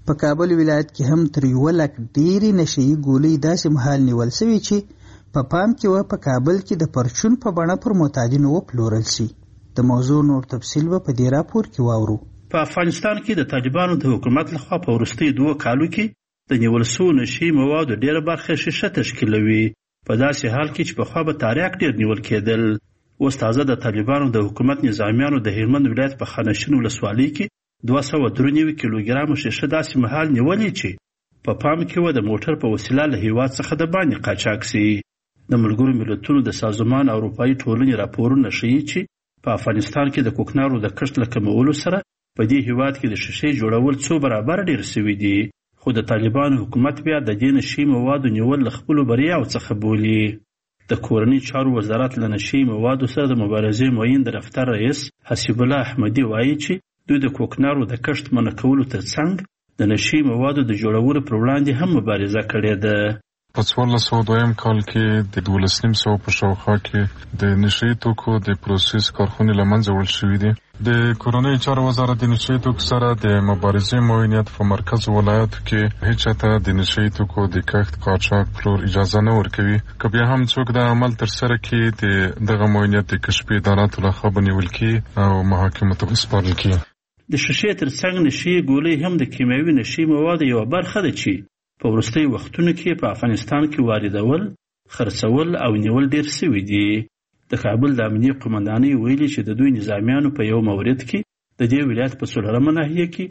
په کابل ولایت کې هم تر 1 لک ډېرې نشهیي ګولۍ داسې مهال نیول شوې چې په پام کې و په کابل کې د پرچون په بڼه پر معتادینو وپلورل شي. د موضوع نور تفصیل به په دې راپور کې واورو. په افغانستان کې د طالبانو د حکومت لخوا په وروستیو 2 کالو کې د نیول شوو نشهیي موادو ډېره برخه شیشه تشکیلوي. په داسې حال کې چې پخوا به تاریخ ډېر نیول کېدل. اوس تازه د طالبانو د حکومت نظامیانو د هلمند ولایت په خانشین ولسوالۍ کې 293 کیلوګرام شیشه داسې مهال نیولې چې په پام کې و د موټر په وسیله له هیواد څخه د باندې قاچاق شي. د ملګرو ملتونو د سازمان اروپایي ټولنې راپورونه ښیي چې په افغانستان کې د کوکنارو د کښت له کمولو سره په دې هیواد کې د شیشې جوړول څو برابر ډېر شوي دي. خو د طالبانو حکومت بیا د دې نشهیي موادو نیول له خپلو بریاوو څخه بولي. د کورنۍ چارو وزارت له نشهیي موادو سره د مبارزې معین د دفتر رئیس حسیب الله احمدي وایي چې دوی د کوکنارو د کښت منع کولو ترڅنګ د نشهیي موادو د جوړولو پر وړاندې هم مبارزه کړې ده. په 1402 کال کې د 1200 په شاوخوا کې د نشهیي توکو د پروسس کارخونې له منځه وړل شوي دي. د کورنۍ چارو وزارت د نشهیي توکو سره د مبارزې معاونیت په مرکز ولایتو کې هیڅ چاته د نشهیي توکو د کښت قاچاق پلور اجازه نه ورکوي. که بیا هم څوک د عمل ترسره کړي د دغه معاونیت د کشفي اداراتو لخوا به نیول کړي او محاکمو ته سپارل کړي. د شیشې ترڅنګ نشهیي ګولۍ هم د کیمیاوي نشهیي موادو یوه برخه ده چې په وروستیو وختونو کې په افغانستان کې واردول، خرڅول او نیول ډېر سوي دي. د کابل د امنیې قمندانۍ ویلي چې د دوی نظامیانو په یو مورد کې د دې ولایت په 16مه ناحیه کې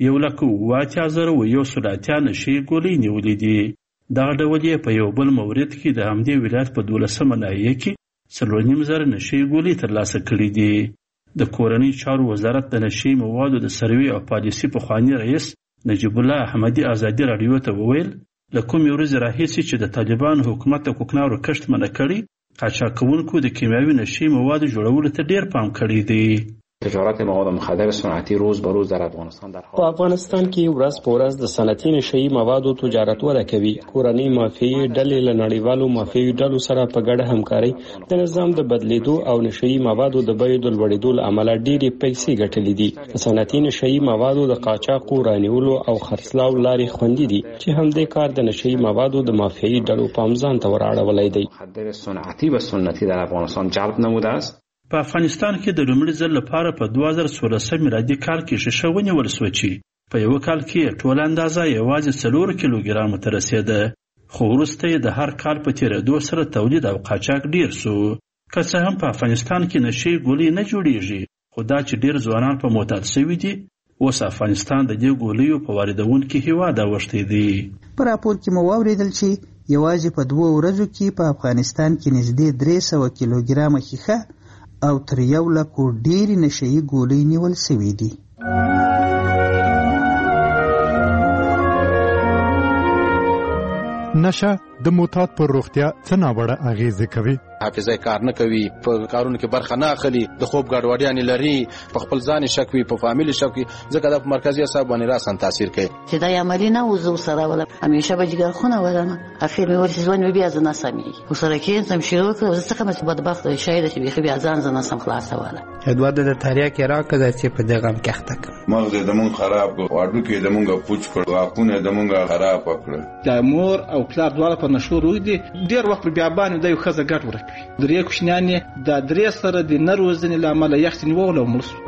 1,78,180 نشهیي ګولۍ نیولې دي. دغه ډول یې په یو بل مورد کې د همدې ولایت په 12مه ناحیه کې 4,500 نشهیي ګولۍ ترلاسه کړي دي. د کورنۍ چارو وزارت د نشهیي موادو د سروې او پالیسي پخواني رئیس نجیب الله احمدي ازادي راډیو ته وویل له کومې ورځې راهیسې چې د طالبانو حکومت د کوکنارو کښت منع کړی، قاچاق کوونکو د کیمیاوي نشهیي موادو جوړولو ته ډېر پام کړی دی. تجارت مواد مخدر صنعتی روز به روز در افغانستان در په افغانستان کې ورځ په ورځ د صنعتي نشهیي موادو تجارت وده کوي. کورنۍ مافیایي ډلې له نړیوالو مافیایي ډلو سره په ګډه همکاري د نظام د بدلیدو او نشهیي موادو د بیو د لوړېدو له امله ډېرې پیسې ګټلې دي. د صنعتي نشهیي موادو د قاچاقو رانیولو او خرڅلاو لارې خوندي دي چې همدې کار د نشهیي موادو د مافیایي ډلو پام ځان ته ورواړولی دی. مخدر صنعتی و سنتی در افغانستان جلب نموده است. په افغانستان کې د لومړي ځل لپاره په 2016 میلادي کال کې شیشه ونیول شوه چې په یو کال کې ټوله اندازه یوازې 4 کیلوګرامو ته رسېده. خو وروسته یې د هر کال په تېرېدو سره تولید او قاچاق ډېر سو. که څه هم په افغانستان کې نشهیي ګولۍ نه جوړېږي، خو دا چې ډېر ځوانان په معتاد شوي دي، اوس افغانستان د دې ګولیو په واردونکي هېواد اوښتی دی. په راپور کې مو واورېدل چې یوازې په 2 ورځو کې په افغانستان کې نږدې 300 کیلوګرامه ښیښه او تر 1 لک ډېرې نشهیي ګولۍ نیول شوي دي. نشه د معتاد پر روغتیا څه ناوړه اغېزې کوي؟ حافظه کار نه کوي، په کارونو کې برخه نه اخلي، د خوب ګډوډیانې لري، په خپل ځان شک وي، په فامیل شک وي، ځکه دا په مرکزي اعصاب باندې راسن تاثیر کوي. چې دا عملی نه وزو سره ولا همیشه به جګر خونه ولنه اخر مې ورته ځوان بیا ځنه سمي وسره کې سم شروع کړ زه څنګه چې بدبخت شاید چې بیا ځان ځنه سم خلاص ولا ادوار د تاریخ کې راکړه چې په دغه کې اخته مغز د مون خراب واړو کې د مونږه پوچ کړ واکونه د مونږه خراب کړ. د مور او پلار دواړه په نشو روي دي ډیر وخت بیا باندې د یو خزه ګټ ورکوي. درې کوشنانې د درې سره د نروزنې لامل یختنی وول او مرسو.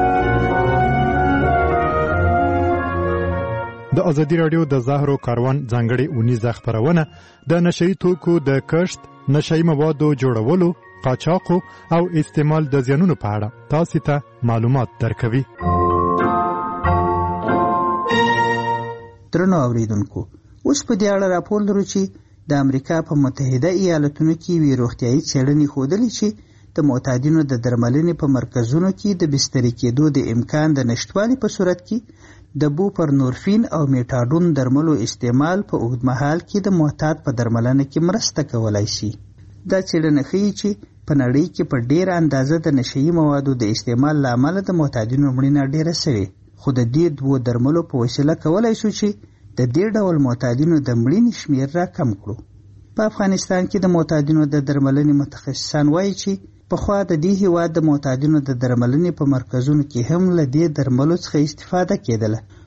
د ازادي رادیو د زهرو کاروان ځانګړي اونیزه خبرونه د نشهیي توکو د کښت، نشهیي موادو جوړولو، قاچاقو او استعمال د زیانونو په اړه تاسو ته معلومات درکوي. درنو اوریدونکو، اوس په دې اړه راپور لرو چې د امریکا په متحده ایالاتونو کې وی روغتیايي څېړنې ښودلې چې د معتادینو د درملنې په مرکزونو کې د بستري کېدو د امکان د نشټوالي په صورت کې د بوپرنورفین او میټاډون درملو استعمال په اوږدمهال کې د معتاد په درملنه کې مرسته کولای شي. دا څېړنه ښیي چې په نړۍ کې په ډېره اندازه د نشهیي موادو د استعمال له امله د معتادینو مړینه ډېره سوې، خو د دې 2 درملو په وسیله کولای شو چې د دې ډول معتادینو د مړینې شمېر را کم کړو. په افغانستان کې د معتادینو د درملنې متخصصان وایي چې پخوا د دې هېواد د معتادینو د درملنې په مرکزونو کې هم له دې درملو څخه استفاده کېدله،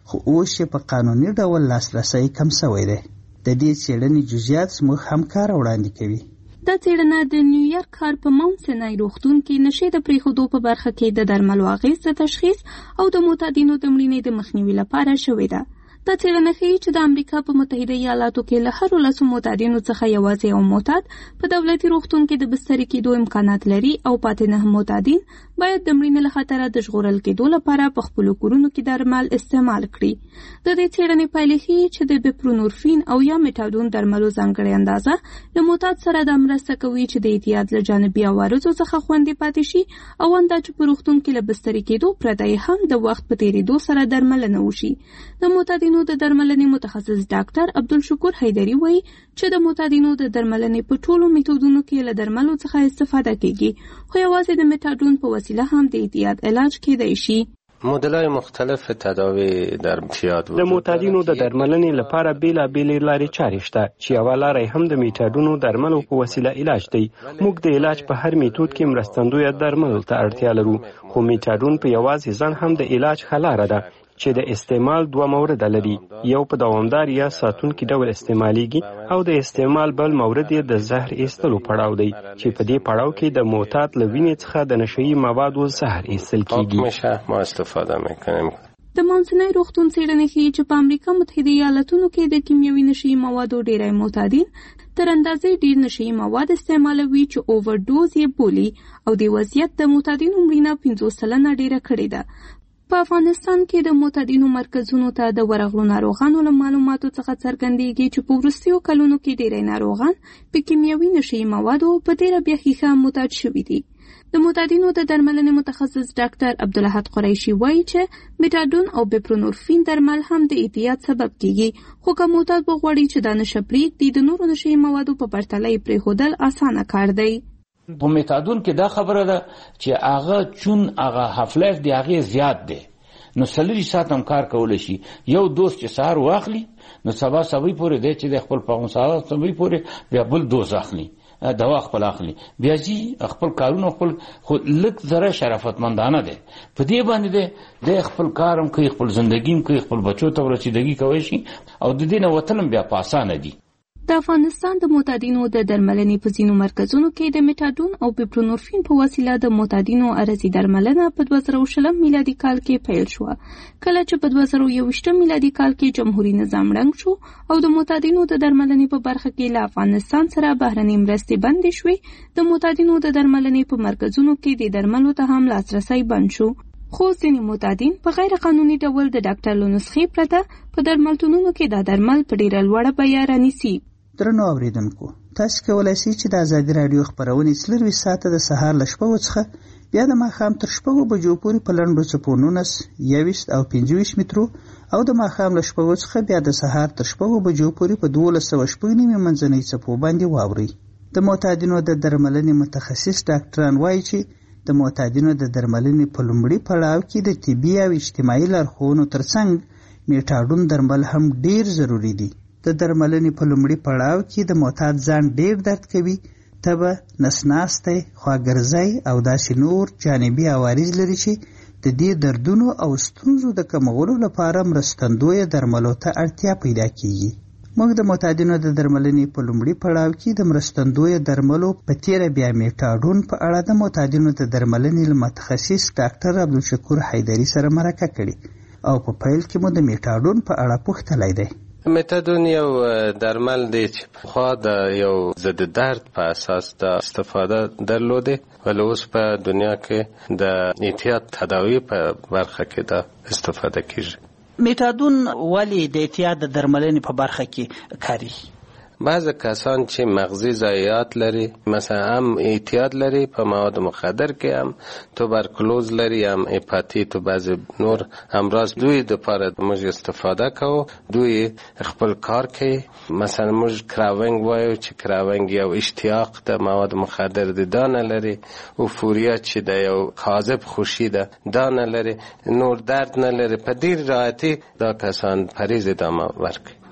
خو اوس یې په قانوني ډول لاسرسی کم شوی دی. د دې څېړنې جزئیات زموږ همکار وړاندې کوي. دا څېړنه د نیویارک ښار په ماونټ سینای روغتون کې نشې د پرېښودو په برخه کې د درملو اغېز د تشخیص او د معتادینو د مړینې د مخنیوي لپاره شوې ده. دا څېړنه ښیي چې د امریکا په متحده ایالاتو کې له هرو 10 معتادینو څخه یوازې یو معتاد په دولتي روغتون کې د بسترې کېدو امکانات لري او پاتې 9 معتادین باید د مړینې له خطره د ژغورل کېدو لپاره په خپلو کورونو کې درمل استعمال کړي. د دې څېړنې پایلې ښیي چې د بپرونورفین او یا میټاډون درملو ځانګړې اندازه له معتاد سره د مرسته کوي چې د اعتیاد له جانبي عوارضو څخه خوندي پاتې شي او اندا چې په روغتون کې له بسترې کېدو پرته هم د وخت په تېرېدو سره درملنه وشي. د معتادینو د درملنې متخصص ډاکټر عبدالشکور حیدري وایي چې د معتادینو د درملنې په ټولو میتودونو کې له درملو څخه استفاده کیږي، خو یوازې د میټاډون په وسیله هم د اعتیاد علاج کیدای شي. مدل‌های مختلف تداوی در اعتیاد د معتادینو د درملنې لپاره بیلابېلې لارې چارې شته چې یوه لاره هم د میټاډونو درملو په وسیله علاج دی. موږ د علاج په هر میتود کې مرستندویه درملو ته اړتیا لرو، خو میټاډون په یوازې ځان هم د علاج ښه لاره ده چې د استعمال 2 مورد لري. یو په دوامدار یا ساتونکي ډول استعمالېږي او د استعمال بل مورد یې د زهر ایستلو پړاو دی چې په دې پړاو کې د معتاد له وینې څخه د نشهیي موادو زهر ایستل کیږي. ما استفاده میکنیم. د ماونټ سینای روغتون څېړنې ښیي چې په امریکا متحده ایالاتونو کې د کیمیاوي نشهیي موادو ډېری معتادین تر اندازې ډېر نشهیي مواد استعمالوي چې اوورډوز یې بولي او د وضعیت د معتادینو مړینه 50% ډېره کړې ده. په افغانستان کې د معتادینو مرکزونو ته د ورغلو ناروغانو له معلوماتو څخه څرګندېږي چې په وروستیو کلونو کې ډېری ناروغان په کیمیاوي نشهیي موادو په ډېره بېخي معتاد شوي دي. د معتادینو د درملنې متخصص ډاکټر عبدالاحد قریشي وایي چې میټاډون او بپرونورفین درمل هم د اعتیاد سبب کیږي، خو که معتاد وغواړي چې دا نشه پرېږدي د نورو نشهیي موادو په پرتله یې پرېښودل اسانه کار دی. په میټاډون کې دا خبره ده چې هغه چون هغه هاف لایف دی هغه زیات دی، نو 4 ساعت هم کار کولی شي. یو دوست چې سهار واخلي نو سبا سبوی پورې دی چې د خپل پاغون سهار سبوی پورې بیا بل دوز اخلي، دوا خپل اخلي، بیا جی خپل کارونه خپل خو لږ ذره شرافتمندانه دی. په دې باندې دی د خپل کارم کوي، خپل زندگیم کوي، خپل بچو ته ورسیدګي کوي شي او د دې نه وطن بیا په اسانه دی. د افغانستان د معتادینو د درملنې په ځینو مرکزونو کې د میټاډون او بپرونورفین په وسیله د معتادینو عرضي درملنه په 2020 میلادي کال کې پیل شوه. کله چې په 2021 میلادي کال کې جمهوریت نظام ړنګ شو او د معتادینو د درملنې په برخه کې له افغانستان سره بهرنۍ مرستې بندې شوې، د معتادینو د درملنې په مرکزونو کې د درملو ته هم لاسرسی بند شو. خو ځینې معتادین په غیر قانوني ډول د ډاکټر له نسخې پرته په درملتونونو کې دا درمل په ډېره لوړه بیه رانیسي. درنو اوریدونکو، تاسو کولی شئ چې د ازادي راډیو خپرونې 24 ساعته د سهار له 6 څخه بیا د ماښام تر 6 بجو پورې په لنډو څپو 19, 21 او 25 مترو او د ماښام له 6 څخه بیا د سهار تر 6 بجو پورې په 1290 منځنۍ څپو باندې واورئ. د معتادینو د درملنې متخصص ډاکټران وایي چې د معتادینو د درملنې په لومړي پړاو کې د طبي او اجتماعي لارښوونو ترڅنګ میټاډون درمل هم ډیر ضروری دي. د درملنې په لومړي پړاو کې د معتاد ځان ډیر درد کوي، تبه، نسناستی، خواګرځی او داسې نور جانبي عوارض لري چې د دې دردونو او ستونزو د کمولو لپاره مرستندویه درملو ته اړتیا پیدا کیږي. موږ د معتادینو د درملنې په لومړي پړاو کې د مرستندویه درملو په تیره بیا میټاډون په اړه د معتادینو د درملنې له متخصص ډاکټر عبدالشکور حیدري سره مرکه کړې او په پیل کې مو د میټاډون په اړه پوښتلی دی. میتادون یو درمل دی چې خوا د یو ضد درد په اساس د استفاده درلوده، ولی اوس په دنیا کې د اعتیاد تداوی په برخه کې د استفاده کیږي. میټاډون ولی د اعتیاد د درملنې په برخه کې کاری؟ بعض کسان چې مغزی ضایعات لري، مثلا هم اعتیاد لري په مواد مخدر کې، هم توبرکلوز لري، هم هپاتیت و بعض نور امراض، دوی د پاره موږ استفاده کوو، دوی خپل کار کوي. مثلا موږ کراونګ وایو چې کراونګ یو اشتیاق د مواد مخدر د دانه لري، اوفوریا چې د یو کاذب خوشی ده دانه لري، نور درد نه لري. په ډیر راحتي دا کسان پریز ادامه ورکوي.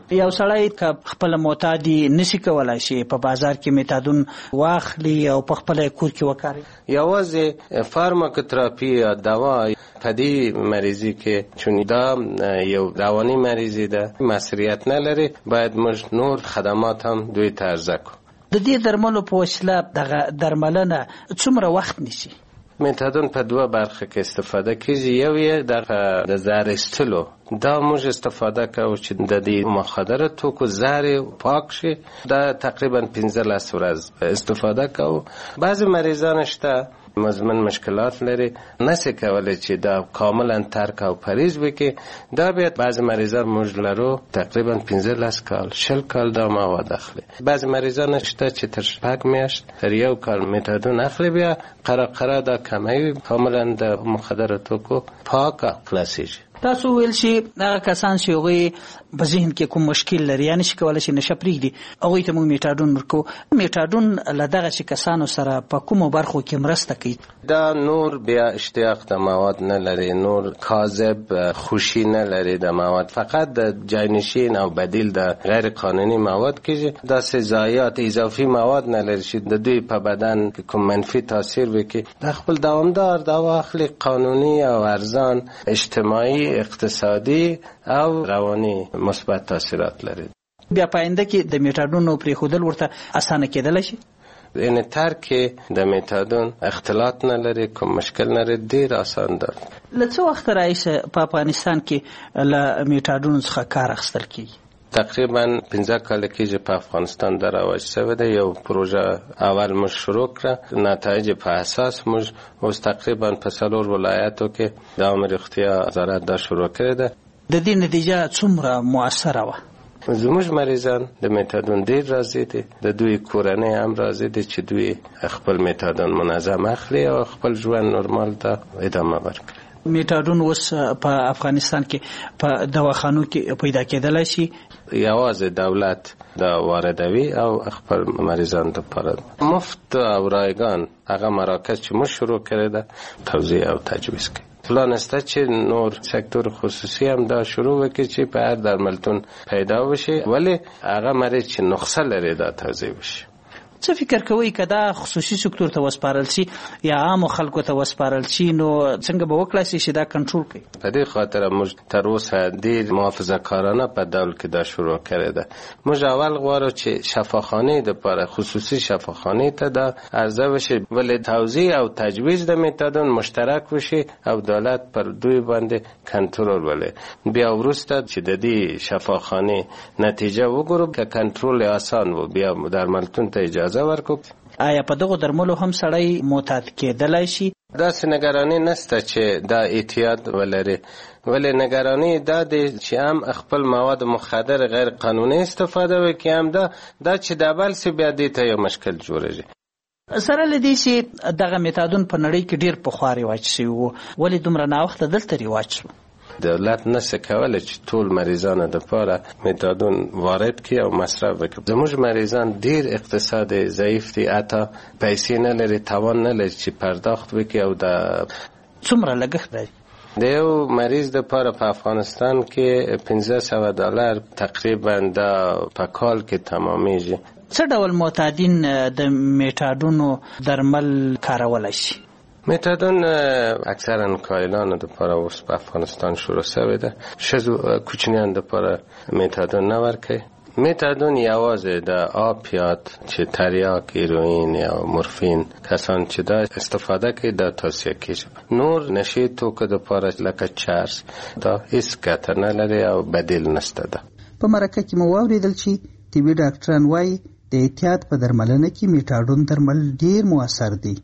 یو سړی که خپل معتادي نشي کولای شي په بازار کې میتادون واخلي او په خپل کور کې وکاري. یوازې فارماکوتراپي یا دوا په دې مریضي کې چون دا یو رواني مریضي ده مسؤلیت نه لري، باید موږ نور خدمات هم دوی ته عرضه کړو. د دې درملو په وسیله دغه درملنه څومره وخت نیسي؟ میتادون په دوه برخه کې استفاده کیږي. یو یې د زهر ایستلو، دا موږ استفاده کوو چې د دې مخدره توکو زهر پاک شي. دا تقریبا 15 ورځ استفاده کوو. بعضی مریضان شته مزمن مشکلات لري، نشي کولای چې دا کاملا ترک او پریز وکړي. دا بیا بعضی مریضان موږ لرو تقریبا 15 کال 60 کال دا مواد اخلي. بعضی مریضان شته چې تر 6 میاشت تر یو کال میتادون اخلي، بیا قره دا کموي، کاملا د مخدره توکو پاک خلاصيږي. تاسو ویل شي هغه کسان چې هغوی په ذهن کې کوم مشکل لري یا نشي کولی چې نشه پرېږدي هغوی ته موږ میټاډون ورکوو. میټاډون له دغسې کسانو سره په کومو برخو کې مرسته کوي؟ دا نور بیا اشتیاق د مواد نه لري، نور کاذب خوشی نه لري د مواد، فقط د جانشین او بدیل د غیر قانوني مواد کېږي. داسې ضایعات اضافي مواد نه لري چې د دوی په بدن کې کوم منفي تاثیر وکړي. د خپل دوامدار دوا اخلي، قانوني او ارزان، اجتماعي، اقتصادي او رواني مثبت تاثیرات لري. بیا پاینده کې د میټاډون پرېښودل ورته اسانه کېدلی شي؟ یعنی ترک د میتادون اختلاط نه لري، کوم مشکل نه لري، ډیر آسان ده. له څه وخت راهیسې په افغانستان کې له میټاډون څخه کار اخیستل کېږي؟ تقریبا 15 کال کېږي په افغانستان دا رواج شوی دی. یو پروژه اول موږ شروع کړه، نتایج په اساس موږ اوس تقریبا په 4 ولایتو کې د عامه روغتیا وزارت دا شروع کړې ده. د دې نتیجه څومره مؤثره وه؟ زموږ مریضان د میتادون ډیر راضي دي، د دوی کورنۍ هم راضي دي چې دوی خپل میتادون منظم اخلي او خپل ژوند نورمال ته ادامه ورکړي. میټاډون اوس په افغانستان کې په دواخانو کې پیدا کېدلی شي؟ یوازې دولت دا واردوي او خپل مریضان لپاره مفت او رایگان هغه مراکز چې موږ شروع کړی ده توزیع او تجویز کوي. پلان است چې نور سکتور خصوصی هم دا شروع وکړي چې په هر درملتون پیدا وشي، ولی هغه مریض چې نقصه لري دا توزیع وشي. څه فکر کوئ که دا خصوصي سکتور ته وسپارل شي یا عامو خلکو ته وسپارل شي نو څنګه به وکړای شي چې دا کنټرول کړي؟ په دې خاطر موږ تر اوسه ډېر محافظه‌کارانه په ډول کې دا شروع کړې ده. موږ اول غواړو چې شفاخانې دپاره خصوصي شفاخانې ته دا عرضه وشي، ولې توزیع او تجویز د میتادون مشترک وشي او دولت پر دوی باندې کنټرول ولري. بیا وروسته چې د دې شفاخانې نتیجه وګورو که کنټرول آسان و بیا درملتون ته اجازه ورکو. آیا په دغه درملو هم سړی معتاد کېدلی شي؟ داسې نگرانی نسته چې دا اعتیاد ولري، ولی نگرانی دا دی چې هم خپل مواد مخدر غیر قانوني استفاده وکړي، هم دا چې د بل څه بیا دې ته یو مشکل جوړېږي. سره له دې چې دغه میتادون په نړۍ کې ډېر پخوا رواج شوی و، ولې دومره ناوخته دلته رواج شو؟ دولت نشه کوله چې ټول مریضانو لپاره میتادون وارد کړي او مصرف وکړي. زموږ مریضان ډیر اقتصاد ضعیف دي، حتی پیسې نه لري، توان نه لري چې پرداخت وکړي. او دا څومره لګښت دی؟ د یو مریض لپاره په افغانستان کې $1500 تقریبا دا په کال کې تمامیږي. څه ډول معتادین د میتادونو درمل کارولای شي؟ میتادون اکثرا کایلان لپاره اوس په افغانستان شروع شوی ده. ښځو کوچنیان لپاره میتادون نه ورکوي. میتادون یوازې د آپیات چې تریاک، هیروئین یا مورفین کسان چې دا استفاده کوي دا توصیه کیږي. نور نشي توکو لپاره لکه چرس دا هیڅ ګټه نه لري او بدیل نشته ده. په مرکه کې مو واورېدل چې طبي ډاکټران وایي د احتیاط په درملنه کې میتادون درمل ډیر مؤثر دي.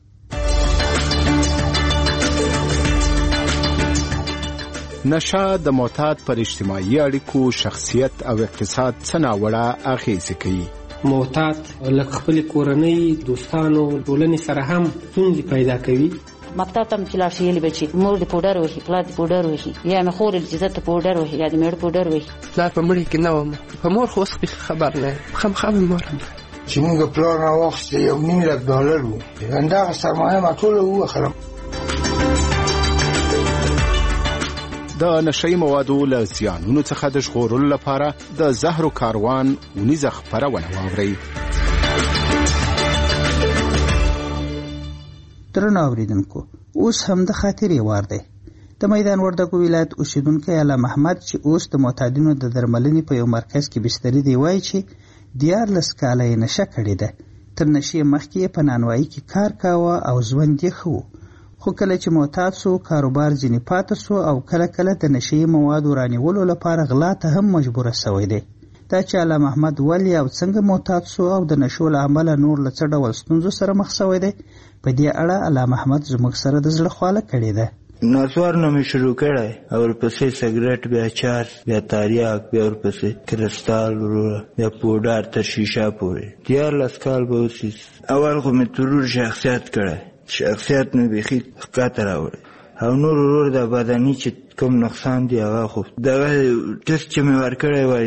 نشه د معتاد پر اجتماعي اړیکو، شخصیت او اقتصاد څه ناوړه اغیزې کوي. معتاد لکه خپل کورنۍ، دوستانو، ټولنې سره هم ستونزې پیدا کوي. مکتب ته چې لاړ شي یلی بچي مور د پوډر وهي، پلار د پوډر وهي، یا مې خور چې زه ته پوډر وهي یا د میړه پوډر وهي. پلار په مړي کې نه وم، په مور خو اوس خبر نه خامخا مې مور چې موږ پلار راواخیستی $1,000,000 و، همدغه سرمایه ما ټوله ووخلم. د نشئی موادو له زیانونو څخه د ژغورلو لپاره د زهرو کاروان ونیزه خپرونه واورئ. درنو اوریدونکو، اوس هم د خاطرې وار دی. د میدان وردګو ولایت اوسیدونکی علامه محمد چې اوس د معتادینو د درملنې په یو مرکز کې بستري دی وایي چې 14 کاله یې نشه کړې ده. تر نشې مخکې یې په نانوایي کې کار کاوه او ژوند یې ښه و، خو کله چې معتاد سو کاروبار ځینې پاته سو او کله کله د نشې موادو رانیولو لپاره غلا ته هم مجبوره سوی دی. دا چې علامه محمد ولې او څنګه معتاد سو او د نشو له امله نور له څه ډول ستونزو سره مخ سوی دی، په دې اړه علامه محمد زموږ سره د زړه خواله کړې ده. نسوار نه مې شروع کړی او ورپسې سګرټ، بیا چارج، بیا تاریاک، بیا ورپسې کرسټال، بیا پوډر تر شیشه پورې 14 کال به اوسي. اول خو مې ترور شخصیت کړی، شخصیت مې بیخي ښکته راوړی او نور ورور د بدني چې کوم نقصان دی هغه خو دغه ټسټ چې مې ورکړی وای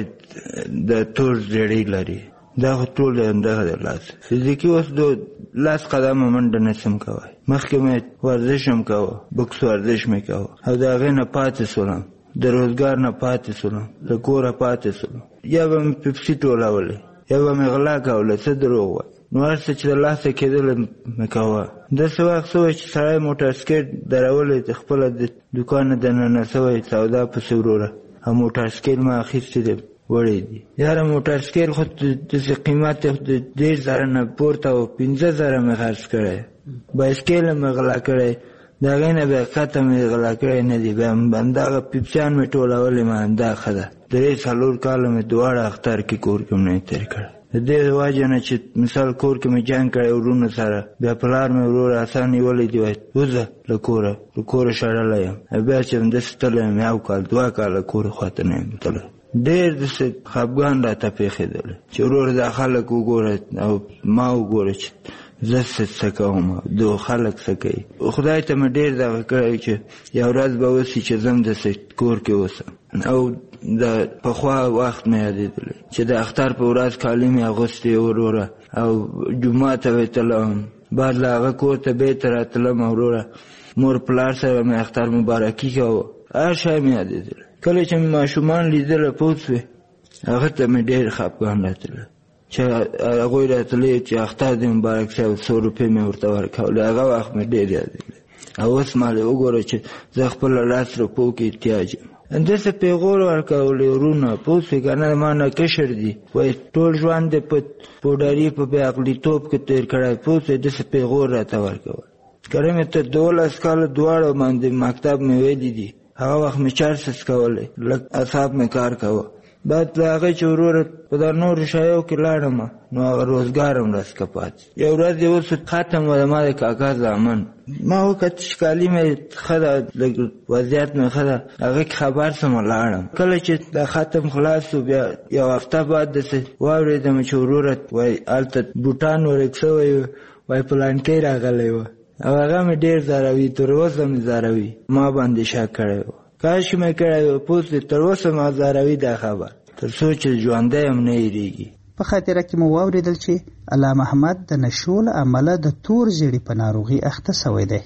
د تور زیړی لري، دا خو ټول دغه د لاس فزیکي اوس د لاس قدمه منډه نسم کوی. مخکې مې ورزش هم کوه، بوکس ورزش مې کوه او د هغې نه پاتې سولم، د روزګار نه پاتې سولم، د کوره پاتې سولم. یا به مې پیپسي ټولولې، یا به مې غلا کوله، څه دروغ وای. نو هر څه چې د لاسه کېدله مې کوه. داسې وخت سوی چې سړی موټر سکیټ درولی د خپله د دوکان نه دننه سوی سودا پسې وروره او موټر سکیټ ما اخیستی دی وړی دي. یاره موټر سکیټ خو داسې قیمت د 10,000 نه پورته و، 15,000 مې خرڅ کړی. بایسکل مې غلا کړی، د هغې نه بیا قطه مې غلا کړی نه دي. بیا همدغه پیپسیان مې ټولولې، ما همدا ښه ده. 3-4 کاله مې دواړه اختر کې کور کې مې تېر کړی. د دې وجه نه چې مثال کور کې مې جنګ کړی ورونو سره، بیا پلار مې ورور اسان نیولی دی وایي وځه له کوره شړلی یم. بیا چې همداسې تللی یم 1 کال 2 کاله کور خواته نه یم تللی. ډېر داسې خفګان راته پېښېدلی چې ورور دا خلک وګوره او ما وګوره چې زه څه کوم، دو خلک څه کوي. خدای ته مې ډېر دغه کړی چې یو ورځ به وسي چې زه هم داسې کور کې اوسم. او د پخوا وخت مې یادېدلی چې د اختر په ورځ کالي مې اغوستې وروره او جومات ته به تلم، بعد له هغه کور ته بېرته راتلم وروره مور پلار سره مې اختر مبارکي کوه. هر شی مې یادېدلی. کله چې مې ماشومان لیدله پوه سوې، هغه ته مې ډېر خفګان راتلی چې هغوی راتلی چې اختر دې مبارک شه او 100 روپۍ مې ورته ورکولې. هغه وخت مې ډېر یادېدلی. او اوس مالې وګوره چې زه خپله 10 روپو کې احتیاج یم. همداسې پیغور ورکولې ورونه پوه سوې که نه، ما نه کشر دي وایي ټول ژوند دې په پوډري په بې عقلیتوب کې تېر کړی، پوه سوې داسې پیغور راته ورکول. کله مې ته 12 کاله دواړه باندې مکتب مې ویلي دي، هغه وخت مې چارسس کولی، لږ اعصاب مې کار کوه. بعد له هغې چې وروره په دا نورو شیو کې لاړم نو هغه روزګار هم راسکه پاتې. یو ورځ یې اوس ختم و د ما د کاکا زامن، ما وکتل چې کالي مې ښه ده، لږ وضعیت مې ښه ده، هغې کې خبر سم لاړم. کله چې دا ختم خلاص شو بیا یو هفته بعد داسې واورېدم چې وروره وایي هلته بوټان ورک شوی و، وایي پلانکۍ راغلی و او هغه مې ډېر ځاروي، تر اوسه مې ځاروي. ما باندې شک کړی و، کاش مې کړی و، پوه سوې تر اوسه ما ځاروي دا خبر، تر څو چې ژوندی هم نه هېرېږي. په خاطره کې مو واورېدل چې علامه محمد د نشو له امله د تور زیړي په ناروغي اخته سوی دی.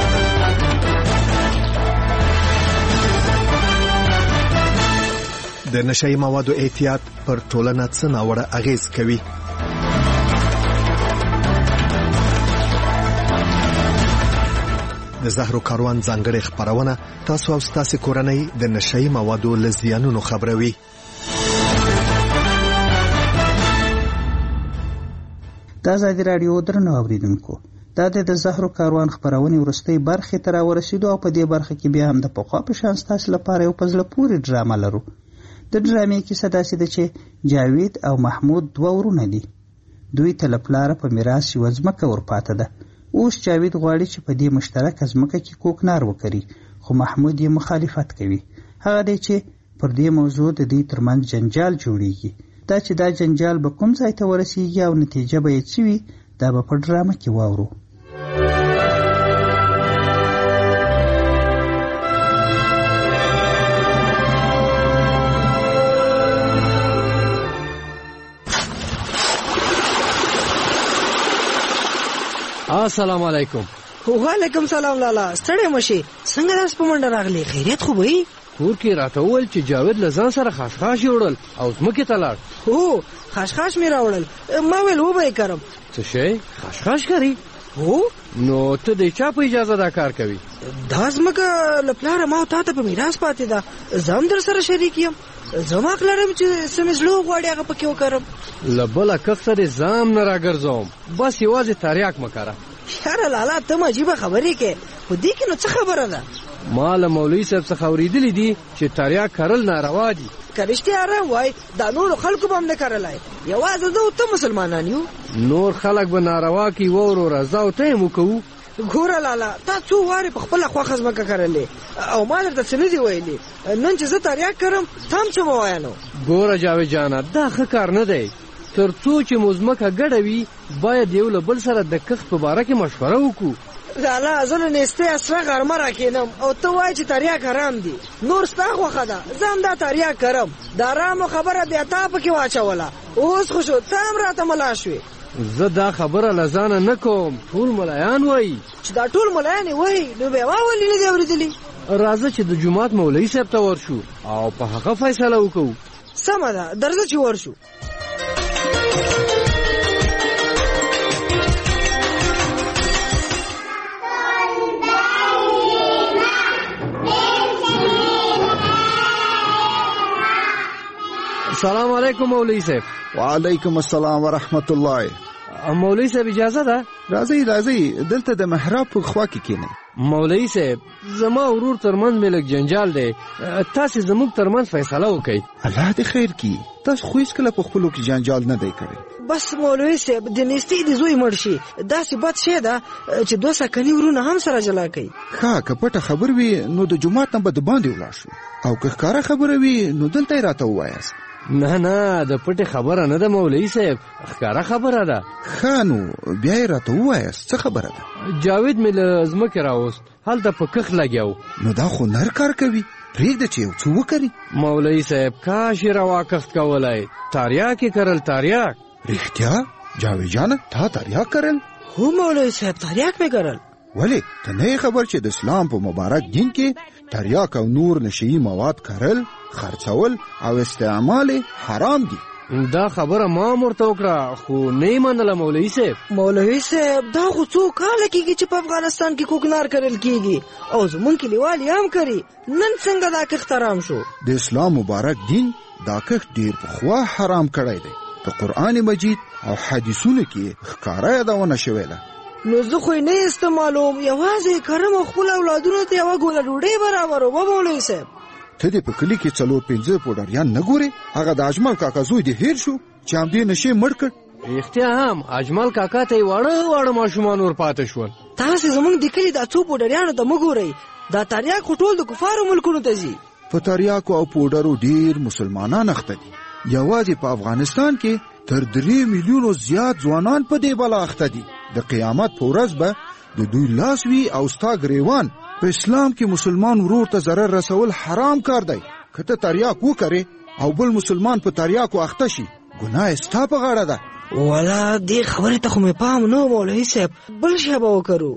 د نشئی موادو احتیاط پر ټولنه څه ناوړه اغېز کوي؟ د زهرو کاروان ځانګړې خپرونه تاسو او ستاسو کورنۍ د نشئی موادو له زیانونو خبروي. دا ازادي راډیو درنو اوریدونکو، دا د زهرو کاروان خپرونې وروستۍ برخې ته راورسېدو او په دې برخه کې بیا هم د پخوا په شان ستاسو لپاره یو په زړه پورې ډرامه لرو. د ډرامې کیسه داسې ده چې جاوید او محمود 2 ورونه دي. دوی ته له پلاره په میراث یوه ځمکه ورپاته ده. اوس جاوید غواړي چې په دې مشترکه ځمکه کې کوکنار وکړي، خو محمود یې مخالفت کوي. هغه دی چې پر دې موضوع د دوی ترمنځ جنجال جوړیږي. دا چې دا جنجال به کوم ځای ته ورسیږي او نتیجه به یې څه وي، دا به په ډرامه کې واورو. السلام علیکم. وعلیکم سلام لالا. ستړی مشي څنګه داس په منډه راغلی؟ خیریت خو وي؟ کور کې راته وویل چې جاوید له ځان سره خاشخاش وړل او ځمکې ته لاړ. هو خاشخاش مې راوړل. ما ویل وبه یې کرم. څه شی خاشخاش کوي؟ هو. نو ته د چا په اجازه دا کار کوي؟ دا ځمکه له پلاره ما او تا ته په میراث پاتې ده. زه هم در سره شریک یم. زما حق لرم چې څه مې زړه غواړي هغه پکې وکړم. له بله کښ سره ځام نه راګرځوم، بس یوازې تریاک مه کاره. یاره لالا ته م عجیبه خبرې کوې، په دې کې نو څه خبره ده؟ ما له مولوي صاحب څخه اورېدلي دي چې تریاک کرل ناروا دي. که رښتیا رحم وای دا نورو خلکو به هم نه کرلی، یوازې زه او ته مسلمانان یو. نور خلک به ناروا کوي وروره، زه او ته یې وکوو. ګوره لالا تا څو وارې په خپله خوښه ځمکه کرلې او ما درته څه نه دي ویلي. نن چې زه تریاک کرم ته هم څه مه وایه نو. ګوره جاوید جانه دا ښه کار نه دی. تر څو چې مو ځمکه ګډه وي باید یو له بل سره د کښت په باره کې مشوره وکړو. لالا زه نو نیستۍ سره غرمه راکښېنم او ته وایې چې تریاک حرام دي. نور ستا خوښه ده، زه هم دا تریاک کرم. د حرامو خبره بیا تا پکې واچوله. اوس خو شو ته هم راته ملا شوې. زه دا خبره له ځانه نه کوم، ټول ملایان وایي. چې دا ټول ملایان یې وایي نو بیا ما ولې نه دي اورېدلي؟ راځه چې د جومات مولوي صاحب ته ورشو او په هغه فیصله وکړو. سمه ده درځه چې ورشو. السلام علیکم مولوی صاحب. وعلیکم السلام ورحمت الله. مولوی صاحب اجازه ده؟ راځئ دلته د محراب په خوا کې کېنئ. مولوی صاحب زما ورور ترمنځ مې لږ جنجال دی، تاسې زموږ ترمنځ فیصله وکړئ. الله دې خیر کړي. تاسو خو هېڅکله په خپلو کې جنجال نه دی کړی. بس مولوی صاحب د نیستۍ د زوی مړ شي داسې بد شی ده چې دوه سکني ورونه هم سره جلا کوي. ښه که پټه خبر وي نو د جومات نه به د باندې ولاړ شو، او که ښکاره خبره وي نو دلته یې راته ووایاست. نه د پټې خبره نه ده مولوي صاحب، ښکاره خبره ده. ښه نو بیا یې راته ووایاست څه خبره ده؟ جاوید مې له ځمکې راوست، هلته په کښ لګیا. نو دا خو نر کار کوي، پرېږده چې یو څه وکړي. مولوي صاحب کاش یې روا کښت کولی، تریاک یې کرل. تریاک؟ رښتیا جاوید جانه تا تریاک کرل؟ هو مولوي صاحب تریاک مې کرل. ولې ته نه خبر چې د اسلام په مبارک دین کې تریاک او نور نشئی مواد کرل، خرڅول او استعمال حرام دي؟ دا خبره ما مرته وکړه خو نه منله مولوي صاحب. مولوي صاحب دا خو څو کاله کېږي چې په افغانستان کې کوکنار کرل کېږي او زمونږ کلیوال یې هم کوي. نن څنګه دا کښت حرام شو؟ د اسلام مبارک دین دا کښت ډېر پخوا حرام کړی دی. د قرآن مجید او حدیثونو کې ښکاره یادونه شوې ده. نو زه خو یې نه استعمالوم، یوازې کرم او خپل اولادونو ته یوه ګوله ډوډۍ برابروم. مولوي صاحب ته دې په کلي کې 4-5 پوډریان نه ګورې؟ هغه د اجمل کاکا زوی دې هېر شو چې همدې نشې مړ کړ. رښتیا هم اجمل کاکا ته یې واړه ماشومان ور پاتې شول. تاسې زموږ د کلي دا څو پوډریانو ته مه ګورئ، دا تریاک خو ټول د کفارو ملکونو ته ځي. په تریاکو او پوډرو ډېر مسلمانان اخته دي. یوازې په افغانستان کې تر 3 میلیونو زیات ځوانان په دې بلا اخته دي. د قیامت په ورځ به د دوی لاس وي او ستا ګریوان. په اسلام کې مسلمان ورور ته ضرر رسول حرام کار دی. که ته تریاک وکړې او بل مسلمان په تریاکو اخته شي ګناه ستا په غاړه ده. والا دې خبرې ته خو مې پام نه و مولوي صاحب، بل شی به وکړو.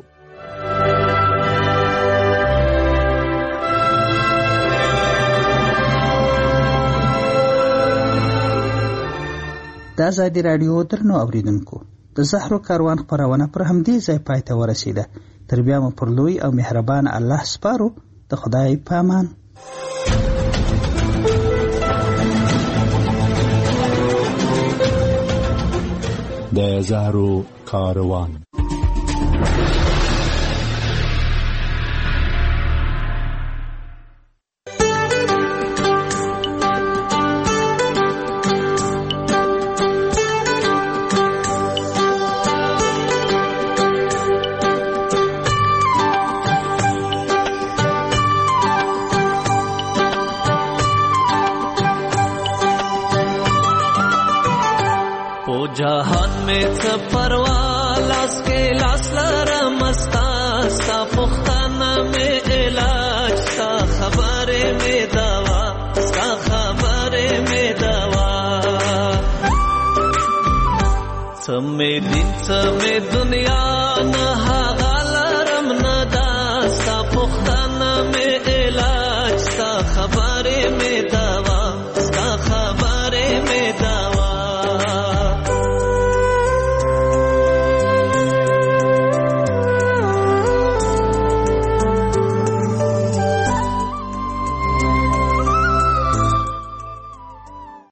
د ازادي راډیو درنو اوریدونکو، د زهرو کاروان خپرونه پر همدې ځای پای ته ورسیده. تر بیا مو پر لوی او مهربان الله سپارو. د خدای په امان. د زهرو کاروان. जहान में सफरवा लास के लास लरा मस्ता सा पुख्ताना में इलाज सा खबरे में दवा सा खबरे में दवा समय दिन समय दुनिया